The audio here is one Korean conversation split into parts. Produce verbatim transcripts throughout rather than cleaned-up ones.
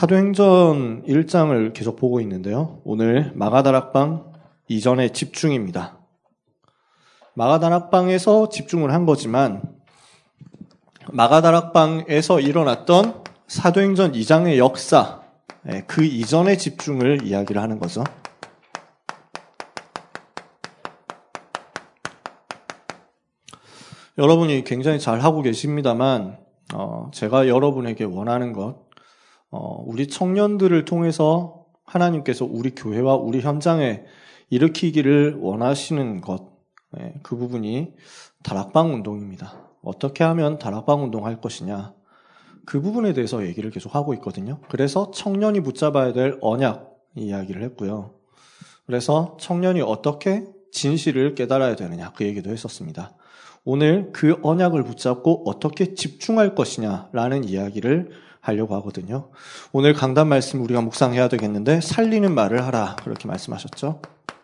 사도행전 일 장을 계속 보고 있는데요. 오늘 마가다락방 이전의 집중입니다. 마가다락방에서 집중을 한 거지만 마가다락방에서 일어났던 사도행전 이 장의 역사, 그 이전의 집중을 이야기를 하는 거죠. 여러분이 굉장히 잘 하고 계십니다만 어, 제가 여러분에게 원하는 것, 어, 우리 청년들을 통해서 하나님께서 우리 교회와 우리 현장에 일으키기를 원하시는 것, 예, 그 부분이 다락방 운동입니다. 어떻게 하면 다락방 운동할 것이냐, 그 부분에 대해서 얘기를 계속 하고 있거든요. 그래서 청년이 붙잡아야 될 언약 이야기를 했고요. 그래서 청년이 어떻게 진실을 깨달아야 되느냐, 그 얘기도 했었습니다. 오늘 그 언약을 붙잡고 어떻게 집중할 것이냐라는 이야기를 하려고 하거든요. 오늘 강단 말씀 우리가 묵상해야 되겠는데, 살리는 말을 하라, 그렇게 말씀하셨죠.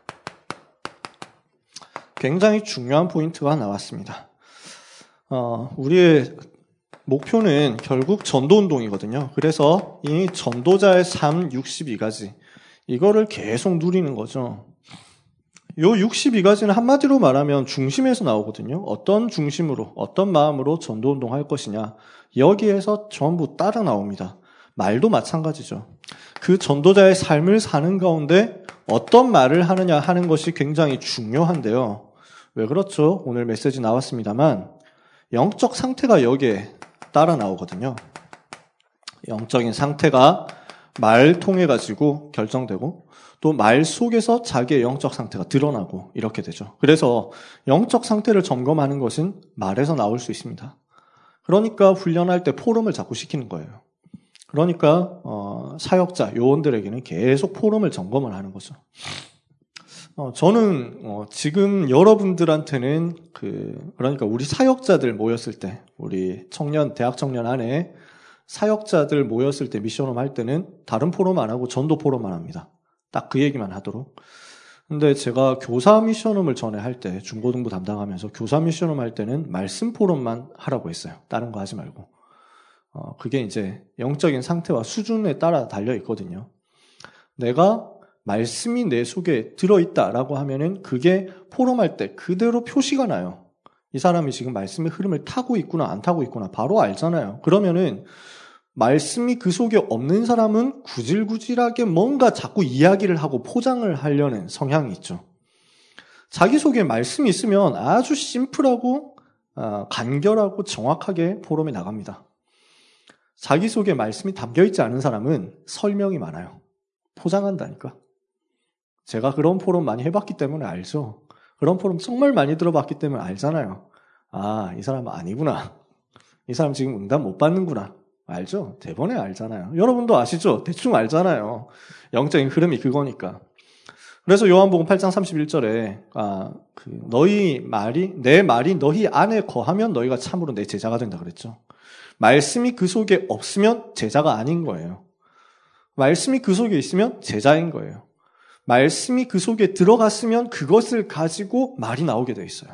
굉장히 중요한 포인트가 나왔습니다. 어, 우리의 목표는 결국 전도운동이거든요. 그래서 이 전도자의 삶 육십이 가지, 이거를 계속 누리는 거죠. 요 육십이 가지는 한마디로 말하면 중심에서 나오거든요. 어떤 중심으로, 어떤 마음으로 전도운동 할 것이냐, 여기에서 전부 따라 나옵니다. 말도 마찬가지죠. 그 전도자의 삶을 사는 가운데 어떤 말을 하느냐 하는 것이 굉장히 중요한데요. 왜 그렇죠? 오늘 메시지 나왔습니다만 영적 상태가 여기에 따라 나오거든요. 영적인 상태가 말 통해 가지고 결정되고, 또 말 속에서 자기의 영적 상태가 드러나고, 이렇게 되죠. 그래서 영적 상태를 점검하는 것은 말에서 나올 수 있습니다. 그러니까 훈련할 때 포럼을 자꾸 시키는 거예요. 그러니까 어, 사역자, 요원들에게는 계속 포럼을 점검을 하는 거죠. 어, 저는 어, 지금 여러분들한테는 그 그러니까 우리 사역자들 모였을 때, 우리 청년, 대학 청년 안에 사역자들 모였을 때 미션홈 할 때는 다른 포럼 안 하고 전도 포럼만 합니다. 딱 그 얘기만 하도록. 근데 제가 교사 미션홈을 전에 할 때, 중고등부 담당하면서 교사 미션홈 할 때는 말씀 포럼만 하라고 했어요. 다른 거 하지 말고. 어, 그게 이제 영적인 상태와 수준에 따라 달려 있거든요. 내가 말씀이 내 속에 들어있다라고 하면은 그게 포럼 할 때 그대로 표시가 나요. 이 사람이 지금 말씀의 흐름을 타고 있구나, 안 타고 있구나, 바로 알잖아요. 그러면은 말씀이 그 속에 없는 사람은 구질구질하게 뭔가 자꾸 이야기를 하고 포장을 하려는 성향이 있죠. 자기 속에 말씀이 있으면 아주 심플하고 간결하고 정확하게 포럼에 나갑니다. 자기 속에 말씀이 담겨있지 않은 사람은 설명이 많아요. 포장한다니까. 제가 그런 포럼 많이 해봤기 때문에 알죠. 그런 포럼 정말 많이 들어봤기 때문에 알잖아요. 아, 이 사람은 아니구나. 이 사람 지금 응답 못 받는구나. 알죠? 대번에 알잖아요. 여러분도 아시죠? 대충 알잖아요. 영적인 흐름이 그거니까. 그래서 요한복음 팔 장 삼십일 절에 아, 그 너희 말이 내 말이 너희 안에 거하면 너희가 참으로 내 제자가 된다 그랬죠. 말씀이 그 속에 없으면 제자가 아닌 거예요. 말씀이 그 속에 있으면 제자인 거예요. 말씀이 그 속에 들어갔으면 그것을 가지고 말이 나오게 돼 있어요.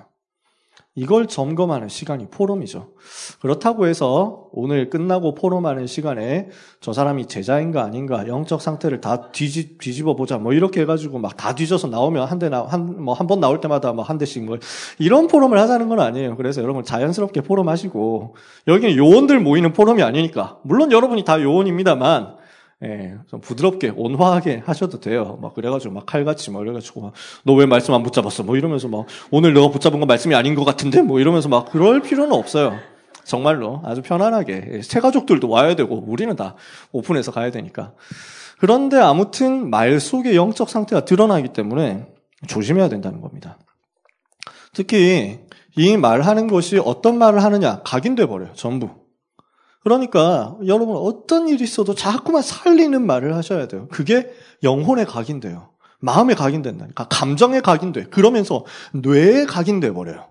이걸 점검하는 시간이 포럼이죠. 그렇다고 해서 오늘 끝나고 포럼하는 시간에 저 사람이 제자인가 아닌가, 영적 상태를 다 뒤집, 뒤집어 보자, 뭐 이렇게 해가지고 막 다 뒤져서 나오면 한 대 나, 한, 뭐 한 번 나올 때마다 뭐 한 대씩 뭐 이런 포럼을 하자는 건 아니에요. 그래서 여러분 자연스럽게 포럼 하시고, 여기는 요원들 모이는 포럼이 아니니까, 물론 여러분이 다 요원입니다만, 예, 좀 부드럽게, 온화하게 하셔도 돼요. 막, 그래가지고, 막, 칼같이, 막, 이래가지고, 너 왜 말씀 안 붙잡았어? 뭐, 이러면서 막, 오늘 너가 붙잡은 건 말씀이 아닌 것 같은데? 뭐, 이러면서 막, 그럴 필요는 없어요. 정말로. 아주 편안하게. 새 가족들도 와야 되고, 우리는 다 오픈해서 가야 되니까. 그런데 아무튼, 말 속에 영적 상태가 드러나기 때문에 조심해야 된다는 겁니다. 특히, 이 말하는 것이 어떤 말을 하느냐, 각인돼 버려요. 전부. 그러니까 여러분 어떤 일이 있어도 자꾸만 살리는 말을 하셔야 돼요. 그게 영혼에 각인돼요. 마음에 각인된다니까. 감정에 각인돼. 그러면서 뇌에 각인돼 버려요.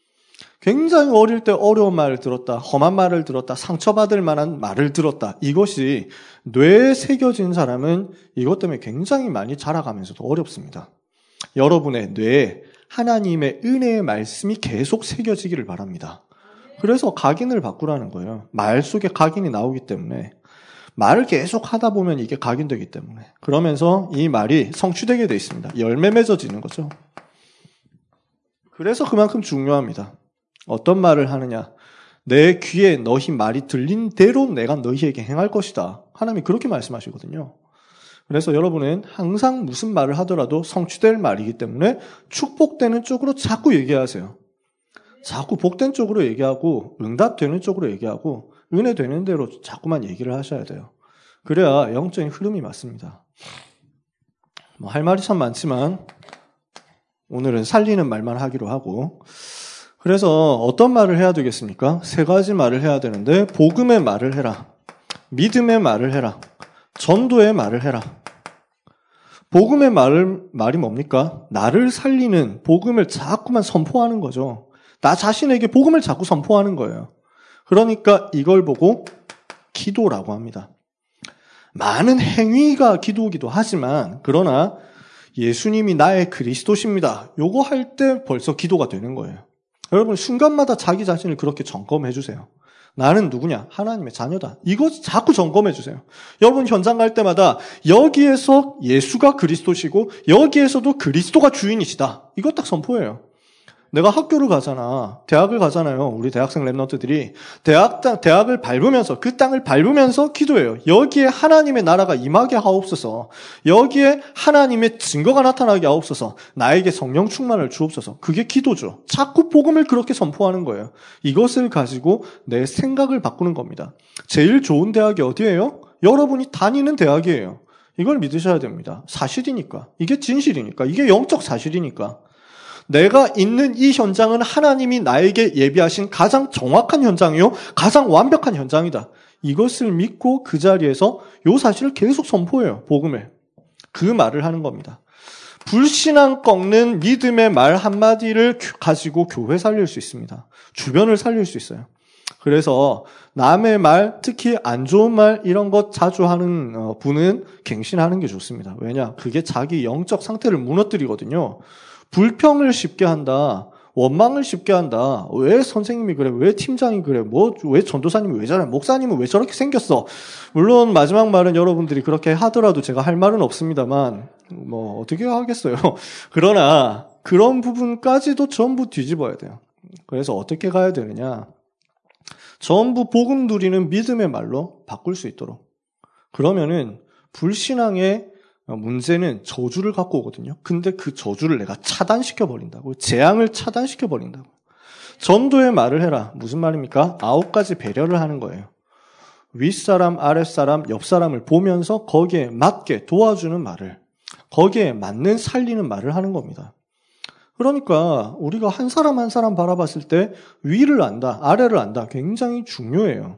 굉장히 어릴 때 어려운 말을 들었다, 험한 말을 들었다, 상처받을 만한 말을 들었다. 이것이 뇌에 새겨진 사람은 이것 때문에 굉장히 많이 자라가면서도 어렵습니다. 여러분의 뇌에 하나님의 은혜의 말씀이 계속 새겨지기를 바랍니다. 그래서 각인을 바꾸라는 거예요. 말 속에 각인이 나오기 때문에 말을 계속 하다 보면 이게 각인되기 때문에. 그러면서 이 말이 성취되게 돼 있습니다. 열매 맺어지는 거죠. 그래서 그만큼 중요합니다. 어떤 말을 하느냐. 내 귀에 너희 말이 들린 대로 내가 너희에게 행할 것이다. 하나님이 그렇게 말씀하시거든요. 그래서 여러분은 항상 무슨 말을 하더라도 성취될 말이기 때문에 축복되는 쪽으로 자꾸 얘기하세요. 자꾸 복된 쪽으로 얘기하고 응답되는 쪽으로 얘기하고 은혜 되는 대로 자꾸만 얘기를 하셔야 돼요. 그래야 영적인 흐름이 맞습니다. 뭐 할 말이 참 많지만 오늘은 살리는 말만 하기로 하고, 그래서 어떤 말을 해야 되겠습니까? 세 가지 말을 해야 되는데, 복음의 말을 해라, 믿음의 말을 해라, 전도의 말을 해라. 복음의 말을, 말이 뭡니까? 나를 살리는 복음을 자꾸만 선포하는 거죠. 나 자신에게 복음을 자꾸 선포하는 거예요. 그러니까 이걸 보고 기도라고 합니다. 많은 행위가 기도이기도 하지만, 그러나 예수님이 나의 그리스도십니다. 요거 할 때 벌써 기도가 되는 거예요. 여러분 순간마다 자기 자신을 그렇게 점검해 주세요. 나는 누구냐? 하나님의 자녀다. 이거 자꾸 점검해 주세요. 여러분 현장 갈 때마다 여기에서 예수가 그리스도시고 여기에서도 그리스도가 주인이시다. 이거 딱 선포해요. 내가 학교를 가잖아. 대학을 가잖아요. 우리 대학생 랩런트들이 대학, 대학을 밟으면서, 그 땅을 밟으면서 기도해요. 여기에 하나님의 나라가 임하게 하옵소서. 여기에 하나님의 증거가 나타나게 하옵소서. 나에게 성령 충만을 주옵소서. 그게 기도죠. 자꾸 복음을 그렇게 선포하는 거예요. 이것을 가지고 내 생각을 바꾸는 겁니다. 제일 좋은 대학이 어디예요? 여러분이 다니는 대학이에요. 이걸 믿으셔야 됩니다. 사실이니까. 이게 진실이니까. 이게 영적 사실이니까. 내가 있는 이 현장은 하나님이 나에게 예비하신 가장 정확한 현장이요, 가장 완벽한 현장이다. 이것을 믿고 그 자리에서 이 사실을 계속 선포해요. 복음을. 그 말을 하는 겁니다. 불신앙 꺾는 믿음의 말 한마디를 가지고 교회 살릴 수 있습니다. 주변을 살릴 수 있어요. 그래서 남의 말, 특히 안 좋은 말 이런 것 자주 하는 분은 갱신하는 게 좋습니다. 왜냐? 그게 자기 영적 상태를 무너뜨리거든요. 불평을 쉽게 한다. 원망을 쉽게 한다. 왜 선생님이 그래? 왜 팀장이 그래? 뭐, 왜 전도사님이 왜 저래? 목사님은 왜 저렇게 생겼어? 물론 마지막 말은 여러분들이 그렇게 하더라도 제가 할 말은 없습니다만, 뭐, 어떻게 하겠어요? 그러나, 그런 부분까지도 전부 뒤집어야 돼요. 그래서 어떻게 가야 되느냐? 전부 복음 누리는 믿음의 말로 바꿀 수 있도록. 그러면은, 불신앙의 문제는 저주를 갖고 오거든요. 근데 그 저주를 내가 차단시켜 버린다고. 재앙을 차단시켜 버린다고. 전도의 말을 해라. 무슨 말입니까? 아홉 가지 배려를 하는 거예요. 윗사람, 아랫사람, 옆사람을 보면서 거기에 맞게 도와주는 말을, 거기에 맞는 살리는 말을 하는 겁니다. 그러니까 우리가 한 사람 한 사람 바라봤을 때 위를 안다, 아래를 안다 굉장히 중요해요.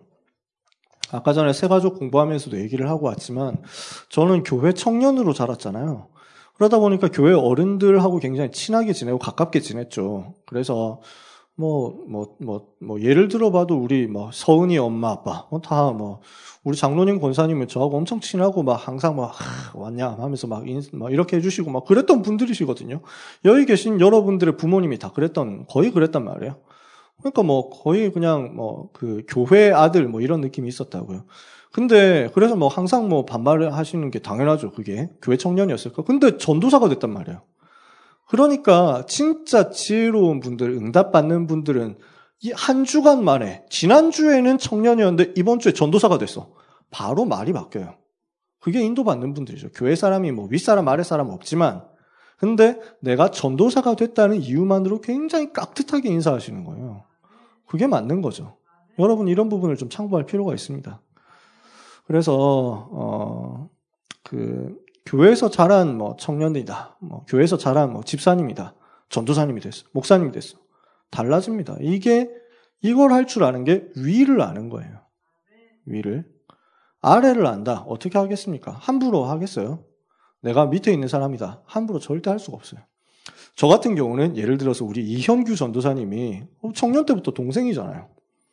아까 전에 새가족 공부하면서도 얘기를 하고 왔지만 저는 교회 청년으로 자랐잖아요. 그러다 보니까 교회 어른들하고 굉장히 친하게 지내고 가깝게 지냈죠. 그래서 뭐, 뭐, 뭐, 뭐, 예를 들어봐도 우리 뭐 서은이 엄마 아빠, 뭐 다 뭐, 우리 장로님 권사님은 저하고 엄청 친하고 막 항상 막, 하, 왔냐 하면서 막, 인, 막 이렇게 해주시고 막 그랬던 분들이시거든요. 여기 계신 여러분들의 부모님이 다 그랬던, 거의 그랬단 말이에요. 그러니까 뭐 거의 그냥 뭐 그 교회 아들 뭐 이런 느낌이 있었다고요. 근데 그래서 뭐 항상 뭐 반말을 하시는 게 당연하죠. 그게 교회 청년이었을까. 근데 전도사가 됐단 말이에요. 그러니까 진짜 지혜로운 분들, 응답받는 분들은 이 한 주간 만에, 지난주에는 청년이었는데 이번 주에 전도사가 됐어. 바로 말이 바뀌어요. 그게 인도받는 분들이죠. 교회 사람이 뭐 윗사람 아랫사람 없지만, 근데 내가 전도사가 됐다는 이유만으로 굉장히 깍듯하게 인사하시는 거예요. 그게 맞는 거죠. 여러분 이런 부분을 좀 참고할 필요가 있습니다. 그래서 어, 그 교회에서 자란 뭐 청년이다, 뭐 교회에서 자란 뭐 집사님이다, 전도사님이 됐어, 목사님이 됐어, 달라집니다. 이게 이걸 할 줄 아는 게 위를 아는 거예요. 위를. 아래를 안다. 어떻게 하겠습니까? 함부로 하겠어요? 내가 밑에 있는 사람이다. 함부로 절대 할 수가 없어요. 저 같은 경우는 예를 들어서 우리 이현규 전도사님이 청년 때부터 동생이잖아요.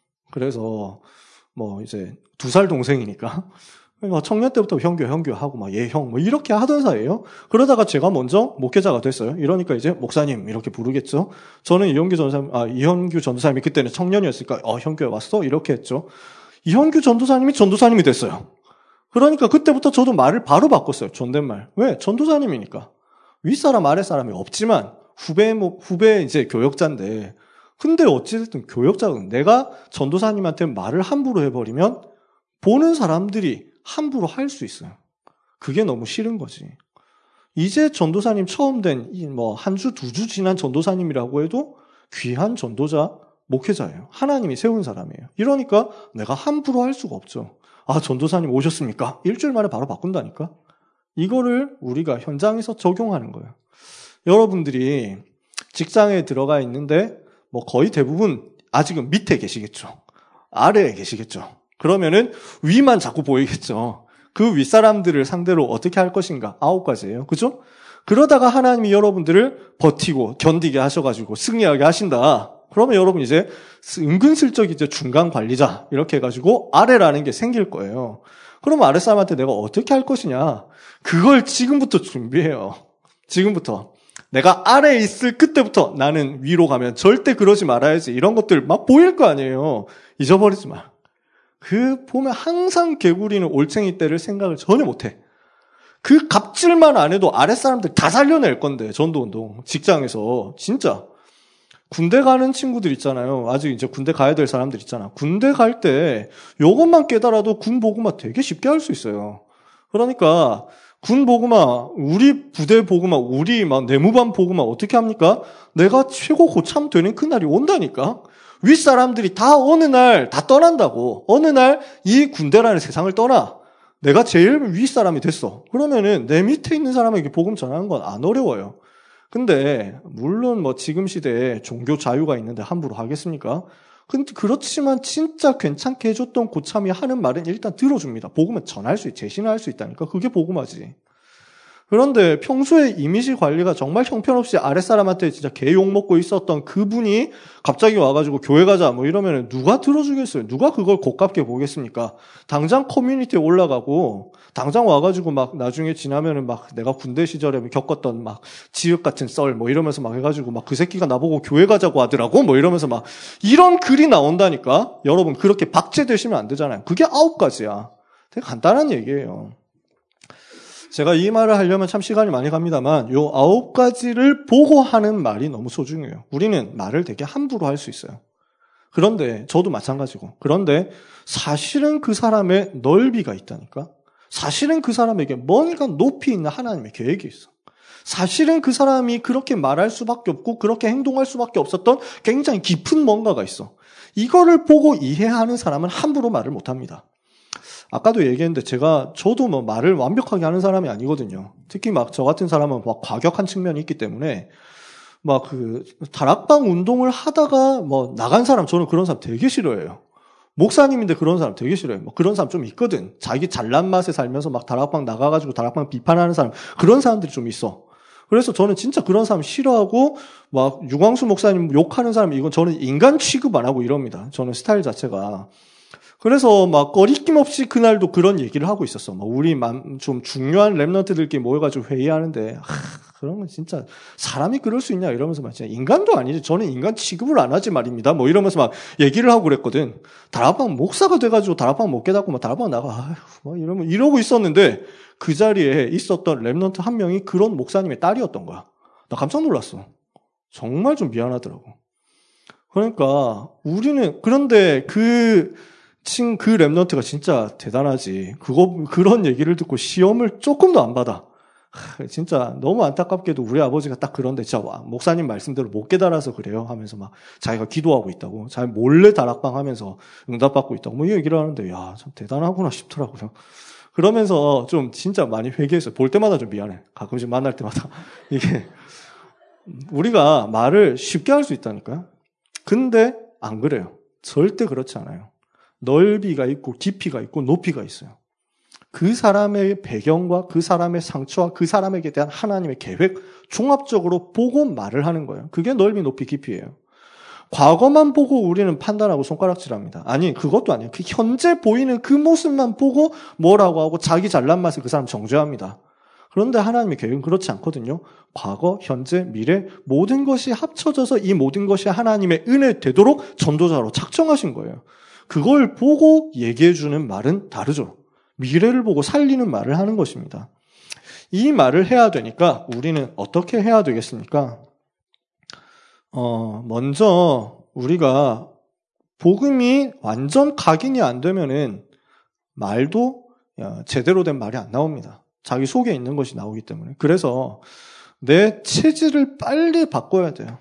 그래서 뭐 이제 두 살 동생이니까 청년 때부터 현규 현규 하고 막 예 형 뭐 이렇게 하던 사이에요. 그러다가 제가 먼저 목회자가 됐어요. 이러니까 이제 목사님 이렇게 부르겠죠. 저는 이현규 전도사님, 아 이현규 전도사님이 그때는 청년이었으니까 어 현규야 왔어 이렇게 했죠. 이현규 전도사님이 전도사님이 됐어요. 그러니까 그때부터 저도 말을 바로 바꿨어요. 존댓말. 왜? 전도사님이니까. 윗사람 아랫사람이 없지만 후배 후배 이제 교역자인데, 근데 어찌됐든 교역자는 내가 전도사님한테 말을 함부로 해버리면 보는 사람들이 함부로 할 수 있어요. 그게 너무 싫은 거지. 이제 전도사님 처음 된 뭐 한 주, 두 주 지난 전도사님이라고 해도 귀한 전도자, 목회자예요. 하나님이 세운 사람이에요. 이러니까 내가 함부로 할 수가 없죠. 아, 전도사님 오셨습니까? 일주일 만에 바로 바꾼다니까? 이거를 우리가 현장에서 적용하는 거예요. 여러분들이 직장에 들어가 있는데 뭐 거의 대부분 아직은 밑에 계시겠죠. 아래에 계시겠죠. 그러면은 위만 자꾸 보이겠죠. 그 윗사람들을 상대로 어떻게 할 것인가? 아홉 가지예요. 그죠? 그러다가 하나님이 여러분들을 버티고 견디게 하셔가지고 승리하게 하신다. 그러면 여러분 이제 은근슬쩍 이제 중간 관리자 이렇게 해가지고 아래라는 게 생길 거예요. 그러면 아랫사람한테 내가 어떻게 할 것이냐? 그걸 지금부터 준비해요. 지금부터. 내가 아래에 있을 그때부터 나는 위로 가면 절대 그러지 말아야지. 이런 것들 막 보일 거 아니에요. 잊어버리지 마. 그 보면 항상 개구리는 올챙이 때를 생각을 전혀 못해. 그 갑질만 안 해도 아랫사람들 다 살려낼 건데, 전도운동. 직장에서. 진짜. 군대 가는 친구들 있잖아요. 아직 이제 군대 가야 될 사람들 있잖아. 군대 갈 때 요것만 깨달아도 군 보고마 되게 쉽게 할 수 있어요. 그러니까 군 보고마, 우리 부대 보고마, 우리 막 내무반 보고마 어떻게 합니까? 내가 최고 고참 되는 그날이 온다니까. 윗사람들이 다 어느 날 다 떠난다고. 어느 날 이 군대라는 세상을 떠나. 내가 제일 윗사람이 됐어. 그러면은 내 밑에 있는 사람에게 복음 전하는 건 안 어려워요. 근데 물론 뭐 지금 시대에 종교 자유가 있는데 함부로 하겠습니까? 근데 그렇지만 진짜 괜찮게 해줬던 고참이 하는 말은 일단 들어줍니다. 복음은 전할 수 있, 제신할 수 있다니까. 그게 복음하지. 그런데 평소에 이미지 관리가 정말 형편없이 아랫사람한테 진짜 개 욕먹고 있었던 그분이 갑자기 와가지고 교회 가자 뭐 이러면 누가 들어주겠어요? 누가 그걸 고깝게 보겠습니까? 당장 커뮤니티에 올라가고 당장 와가지고 막 나중에 지나면은 막 내가 군대 시절에 겪었던 막 지읒 같은 썰 뭐 이러면서 막 해가지고 막 그 새끼가 나보고 교회 가자고 하더라고 뭐 이러면서 막 이런 글이 나온다니까. 여러분 그렇게 박제되시면 안 되잖아요. 그게 아홉 가지야. 되게 간단한 얘기예요. 제가 이 말을 하려면 참 시간이 많이 갑니다만 요 아홉 가지를 보고 하는 말이 너무 소중해요. 우리는 말을 되게 함부로 할 수 있어요. 그런데 저도 마찬가지고. 그런데 사실은 그 사람의 넓이가 있다니까. 사실은 그 사람에게 뭔가 높이 있는 하나님의 계획이 있어. 사실은 그 사람이 그렇게 말할 수밖에 없고 그렇게 행동할 수밖에 없었던 굉장히 깊은 뭔가가 있어. 이거를 보고 이해하는 사람은 함부로 말을 못합니다. 아까도 얘기했는데 제가 저도 뭐 말을 완벽하게 하는 사람이 아니거든요. 특히 막 저 같은 사람은 막 과격한 측면이 있기 때문에 막 그 다락방 운동을 하다가 뭐 나간 사람 저는 그런 사람 되게 싫어해요. 목사님인데 그런 사람 되게 싫어해요. 뭐 그런 사람 좀 있거든. 자기 잘난 맛에 살면서 막 다락방 나가가지고 다락방 비판하는 사람 그런 사람들이 좀 있어. 그래서 저는 진짜 그런 사람 싫어하고 막 유광수 목사님 욕하는 사람 이건 저는 인간 취급 안 하고 이럽니다. 저는 스타일 자체가. 그래서 막 꺼리낌 없이 그날도 그런 얘기를 하고 있었어. 막 우리 좀 중요한 랩런트들끼리 모여가지고 회의하는데 하, 그런 건 진짜 사람이 그럴 수 있냐 이러면서 막 진짜 인간도 아니지. 저는 인간 취급을 안 하지 말입니다. 뭐 이러면서 막 얘기를 하고 그랬거든. 다락방 목사가 돼가지고 다락방 못 깨닫고 막 다락방 나가 아휴, 뭐 이러면 이러고 있었는데 그 자리에 있었던 랩런트 한 명이 그런 목사님의 딸이었던 거야. 나 깜짝 놀랐어. 정말 좀 미안하더라고. 그러니까 우리는 그런데 그 친 그 랩런트가 진짜 대단하지. 그거 그런 얘기를 듣고 시험을 조금도 안 받아. 하, 진짜 너무 안타깝게도 우리 아버지가 딱 그런데 진짜 와, 목사님 말씀대로 못 깨달아서 그래요 하면서 막 자기가 기도하고 있다고, 자기 몰래 다락방 하면서 응답받고 있다고 뭐 이 얘기를 하는데 야, 참 대단하구나 싶더라고요. 그러면서 좀 진짜 많이 회개했어요. 볼 때마다 좀 미안해. 가끔씩 만날 때마다 이게 우리가 말을 쉽게 할 수 있다니까요. 근데 안 그래요. 절대 그렇지 않아요. 넓이가 있고 깊이가 있고 높이가 있어요. 그 사람의 배경과 그 사람의 상처와 그 사람에게 대한 하나님의 계획 종합적으로 보고 말을 하는 거예요. 그게 넓이, 높이, 깊이예요. 과거만 보고 우리는 판단하고 손가락질합니다. 아니 그것도 아니에요. 그 현재 보이는 그 모습만 보고 뭐라고 하고 자기 잘난 맛을 그 사람 정죄합니다. 그런데 하나님의 계획은 그렇지 않거든요. 과거, 현재, 미래 모든 것이 합쳐져서 이 모든 것이 하나님의 은혜 되도록 전도자로 작정하신 거예요. 그걸 보고 얘기해주는 말은 다르죠. 미래를 보고 살리는 말을 하는 것입니다. 이 말을 해야 되니까 우리는 어떻게 해야 되겠습니까? 어, 먼저 우리가 복음이 완전 각인이 안 되면은 말도 제대로 된 말이 안 나옵니다. 자기 속에 있는 것이 나오기 때문에. 그래서 내 체질을 빨리 바꿔야 돼요.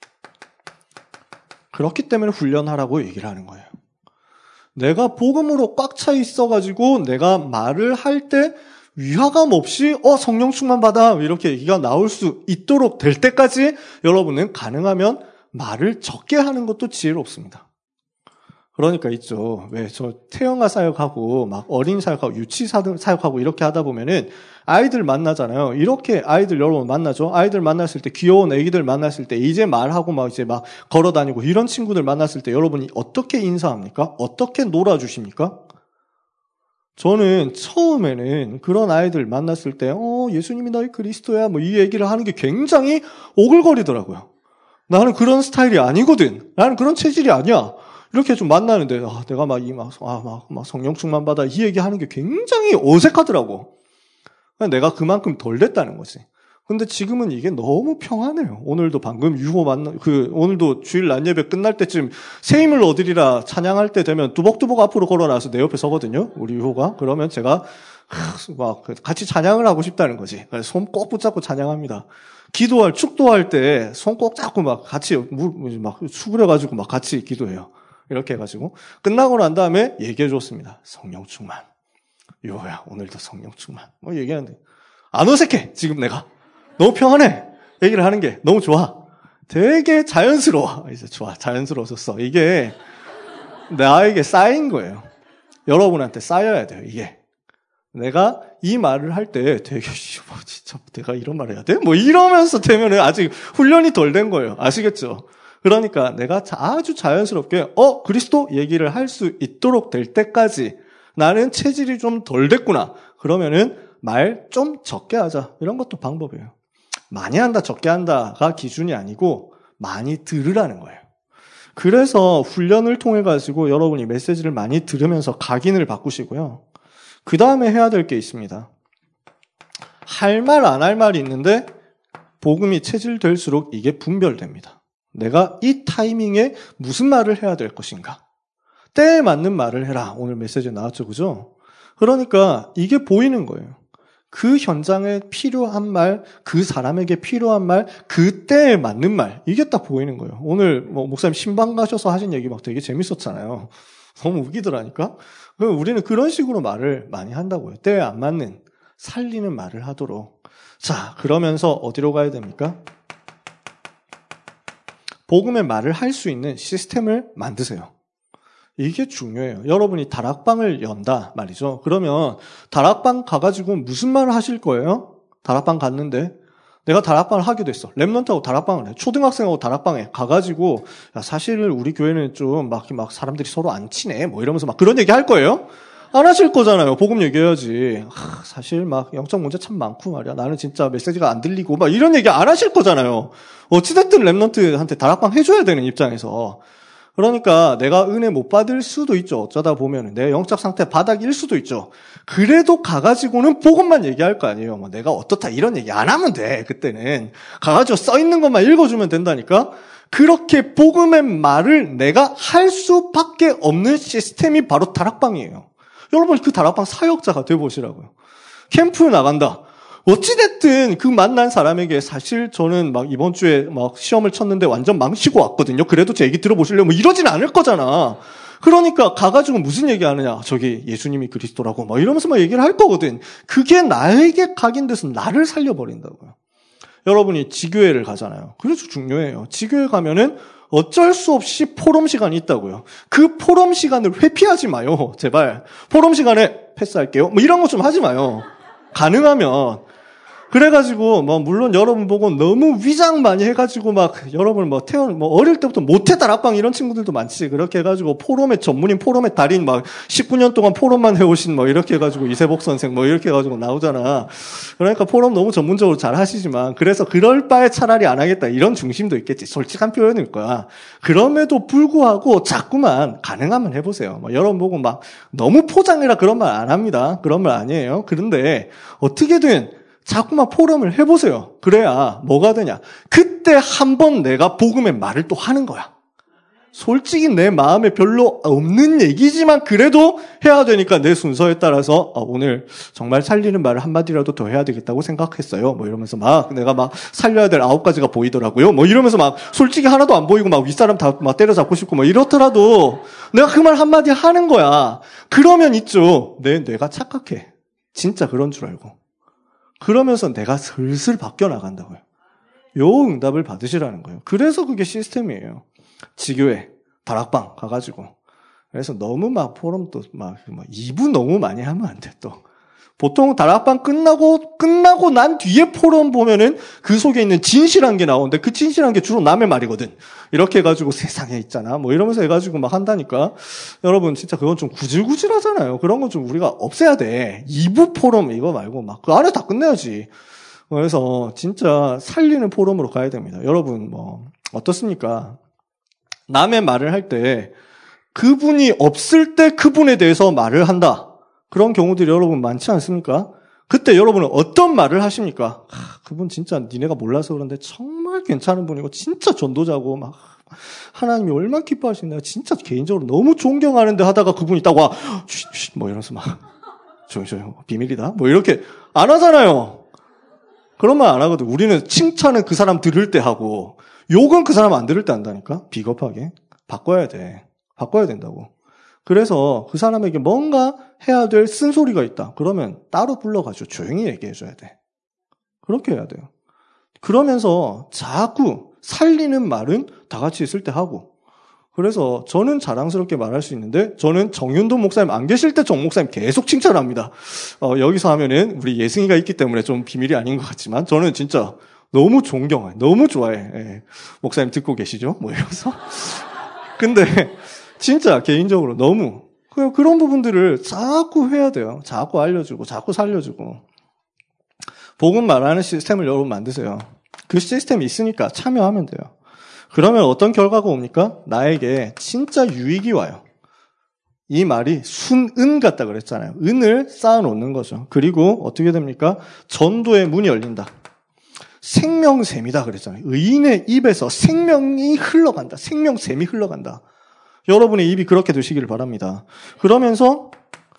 그렇기 때문에 훈련하라고 얘기를 하는 거예요. 내가 복음으로 꽉 차 있어가지고 내가 말을 할 때 위화감 없이 어 성령 충만 받아 이렇게 얘기가 나올 수 있도록 될 때까지 여러분은 가능하면 말을 적게 하는 것도 지혜롭습니다. 그러니까 있죠. 왜 저 태영아 사역하고 막 어린 사역하고 유치 사역하고 이렇게 하다 보면은 아이들 만나잖아요. 이렇게 아이들 여러분 만나죠. 아이들 만났을 때 귀여운 애기들 만났을 때 이제 말하고 막 이제 막 걸어다니고 이런 친구들 만났을 때 여러분이 어떻게 인사합니까? 어떻게 놀아주십니까? 저는 처음에는 그런 아이들 만났을 때 어 예수님이 너희 그리스도야 뭐 이 얘기를 하는 게 굉장히 오글거리더라고요. 나는 그런 스타일이 아니거든. 나는 그런 체질이 아니야. 이렇게 좀 만나는데, 아, 내가 막 이 막, 아, 막, 막 성령 충만 받아 이 얘기 하는 게 굉장히 어색하더라고. 내가 그만큼 덜 됐다는 거지. 근데 지금은 이게 너무 평안해요. 오늘도 방금 유호 만나, 그, 오늘도 주일 낮 예배 끝날 때쯤 새 힘을 얻으리라 찬양할 때 되면 뚜벅뚜벅 앞으로 걸어나서 내 옆에 서거든요. 우리 유호가. 그러면 제가, 막, 같이 찬양을 하고 싶다는 거지. 손 꼭 붙잡고 찬양합니다. 기도할, 축도할 때 손 꼭 잡고 막 같이, 막 수그려가지고 막 같이 기도해요. 이렇게 해가지고 끝나고 난 다음에 얘기해 줬습니다. 성령 충만. 요야 오늘도 성령 충만. 뭐 얘기하는데 안 어색해. 지금 내가 너무 평안해. 얘기를 하는 게 너무 좋아. 되게 자연스러워. 이제 좋아. 자연스러워졌어. 이게 나에게 쌓인 거예요. 여러분한테 쌓여야 돼요. 이게 내가 이 말을 할 때 되게 뭐 진짜 내가 이런 말 해야 돼? 뭐 이러면서 되면은 아직 훈련이 덜 된 거예요. 아시겠죠? 그러니까 내가 아주 자연스럽게 어 그리스도 얘기를 할 수 있도록 될 때까지 나는 체질이 좀 덜 됐구나. 그러면은 말 좀 적게 하자. 이런 것도 방법이에요. 많이 한다 적게 한다가 기준이 아니고 많이 들으라는 거예요. 그래서 훈련을 통해 가지고 여러분이 메시지를 많이 들으면서 각인을 바꾸시고요. 그 다음에 해야 될 게 있습니다. 할 말 안 할 말이 있는데 복음이 체질될수록 이게 분별됩니다. 내가 이 타이밍에 무슨 말을 해야 될 것인가? 때에 맞는 말을 해라. 오늘 메시지에 나왔죠. 그죠? 그러니까 이게 보이는 거예요. 그 현장에 필요한 말, 그 사람에게 필요한 말, 그 때에 맞는 말. 이게 딱 보이는 거예요. 오늘 뭐 목사님 신방 가셔서 하신 얘기 막 되게 재밌었잖아요. 너무 웃기더라니까? 우리는 그런 식으로 말을 많이 한다고요. 때에 안 맞는, 살리는 말을 하도록. 자, 그러면서 어디로 가야 됩니까? 복음의 말을 할 수 있는 시스템을 만드세요. 이게 중요해요. 여러분이 다락방을 연다 말이죠. 그러면 다락방 가가지고 무슨 말을 하실 거예요? 다락방 갔는데 내가 다락방을 하게 됐어. 랩런트하고 다락방을 해. 초등학생하고 다락방에 가가지고 야, 사실 우리 교회는 좀 막 막 사람들이 서로 안 친해. 뭐 이러면서 막 그런 얘기 할 거예요? 안 하실 거잖아요. 복음 얘기해야지. 하, 사실 막 영적 문제 참 많고 말이야. 나는 진짜 메시지가 안 들리고 막 이런 얘기 안 하실 거잖아요. 어찌됐든 랩런트한테 다락방 해줘야 되는 입장에서. 그러니까 내가 은혜 못 받을 수도 있죠. 어쩌다 보면 내 영적 상태 바닥일 수도 있죠. 그래도 가가지고는 복음만 얘기할 거 아니에요. 뭐 내가 어떻다 이런 얘기 안 하면 돼. 그때는 가가지고 써있는 것만 읽어주면 된다니까. 그렇게 복음의 말을 내가 할 수밖에 없는 시스템이 바로 다락방이에요. 여러분 그 다락방 사역자가 돼보시라고요. 캠프 나간다. 어찌됐든 그 만난 사람에게 사실 저는 막 이번 주에 막 시험을 쳤는데 완전 망치고 왔거든요. 그래도 제 얘기 들어보실래요? 뭐 이러진 않을 거잖아. 그러니까 가가지고 무슨 얘기하느냐. 저기 예수님이 그리스도라고 막 이러면서 막 얘기를 할 거거든. 그게 나에게 각인돼서 나를 살려버린다고요. 여러분이 지교회를 가잖아요. 그래서 중요해요. 지교회 가면은 어쩔 수 없이 포럼 시간이 있다고요. 그 포럼 시간을 회피하지 마요. 제발. 포럼 시간에 패스할게요. 뭐 이런 거 좀 하지 마요. 가능하면 그래가지고, 뭐, 물론 여러분 보고 너무 위장 많이 해가지고 막, 여러분 뭐, 태어, 뭐, 어릴 때부터 못해 다락방 이런 친구들도 많지. 그렇게 해가지고, 포럼의 전문인 포럼의 달인 막, 십구 년 동안 포럼만 해오신 뭐, 이렇게 해가지고, 이세복 선생 뭐, 이렇게 해가지고 나오잖아. 그러니까 포럼 너무 전문적으로 잘 하시지만, 그래서 그럴 바에 차라리 안 하겠다. 이런 중심도 있겠지. 솔직한 표현일 거야. 그럼에도 불구하고, 자꾸만, 가능하면 해보세요. 뭐, 여러분 보고 막, 너무 포장해라 그런 말 안 합니다. 그런 말 아니에요. 그런데, 어떻게든, 자꾸만 포럼을 해보세요. 그래야 뭐가 되냐. 그때 한번 내가 복음의 말을 또 하는 거야. 솔직히 내 마음에 별로 없는 얘기지만 그래도 해야 되니까 내 순서에 따라서 아, 오늘 정말 살리는 말을 한마디라도 더 해야 되겠다고 생각했어요. 뭐 이러면서 막 내가 막 살려야 될 아홉 가지가 보이더라고요. 뭐 이러면서 막 솔직히 하나도 안 보이고 막 윗사람 다 막 때려잡고 싶고 뭐 이렇더라도 내가 그 말 한마디 하는 거야. 그러면 있죠. 내 뇌가 착각해. 진짜 그런 줄 알고. 그러면서 내가 슬슬 바뀌어 나간다고요. 요 응답을 받으시라는 거예요. 그래서 그게 시스템이에요. 지교회, 다락방 가가지고. 그래서 너무 막 포럼도 막, 막 이 부 너무 많이 하면 안 돼, 또. 보통 다락방 끝나고, 끝나고 난 뒤에 포럼 보면은 그 속에 있는 진실한 게 나오는데 그 진실한 게 주로 남의 말이거든. 이렇게 해가지고 세상에 있잖아. 뭐 이러면서 해가지고 막 한다니까. 여러분 진짜 그건 좀 구질구질하잖아요. 그런 건 좀 우리가 없애야 돼. 이 부 포럼 이거 말고 막 그 안에 다 끝내야지. 그래서 진짜 살리는 포럼으로 가야 됩니다. 여러분 뭐 어떻습니까? 남의 말을 할 때 그분이 없을 때 그분에 대해서 말을 한다. 그런 경우들이 여러분 많지 않습니까? 그때 여러분은 어떤 말을 하십니까? 하, 그분 진짜 니네가 몰라서 그런데 정말 괜찮은 분이고 진짜 전도자고 막 하나님이 얼마나 기뻐하시나 진짜 개인적으로 너무 존경하는데 하다가 그분이 딱 와 뭐 이러면서 막 조용 조용 비밀이다 뭐 이렇게 안 하잖아요. 그런 말 안 하거든. 우리는 칭찬은 그 사람 들을 때 하고 욕은 그 사람 안 들을 때 한다니까. 비겁하게 바꿔야 돼. 바꿔야 된다고. 그래서 그 사람에게 뭔가 해야 될 쓴소리가 있다. 그러면 따로 불러가지고 조용히 얘기해줘야 돼. 그렇게 해야 돼요. 그러면서 자꾸 살리는 말은 다 같이 있을 때 하고. 그래서 저는 자랑스럽게 말할 수 있는데 저는 정윤돈 목사님 안 계실 때 정 목사님 계속 칭찬합니다. 어, 여기서 하면은 우리 예승이가 있기 때문에 좀 비밀이 아닌 것 같지만 저는 진짜 너무 존경해. 너무 좋아해. 예. 목사님 듣고 계시죠? 뭐 이러면서. 근데 진짜 개인적으로 너무 그런 부분들을 자꾸 해야 돼요. 자꾸 알려주고 자꾸 살려주고. 복음 말하는 시스템을 여러분 만드세요. 그 시스템이 있으니까 참여하면 돼요. 그러면 어떤 결과가 옵니까? 나에게 진짜 유익이 와요. 이 말이 순은 같다 그랬잖아요. 은을 쌓아놓는 거죠. 그리고 어떻게 됩니까? 전도의 문이 열린다. 생명샘이다 그랬잖아요. 의인의 입에서 생명이 흘러간다. 생명샘이 흘러간다. 여러분의 입이 그렇게 되시기를 바랍니다. 그러면서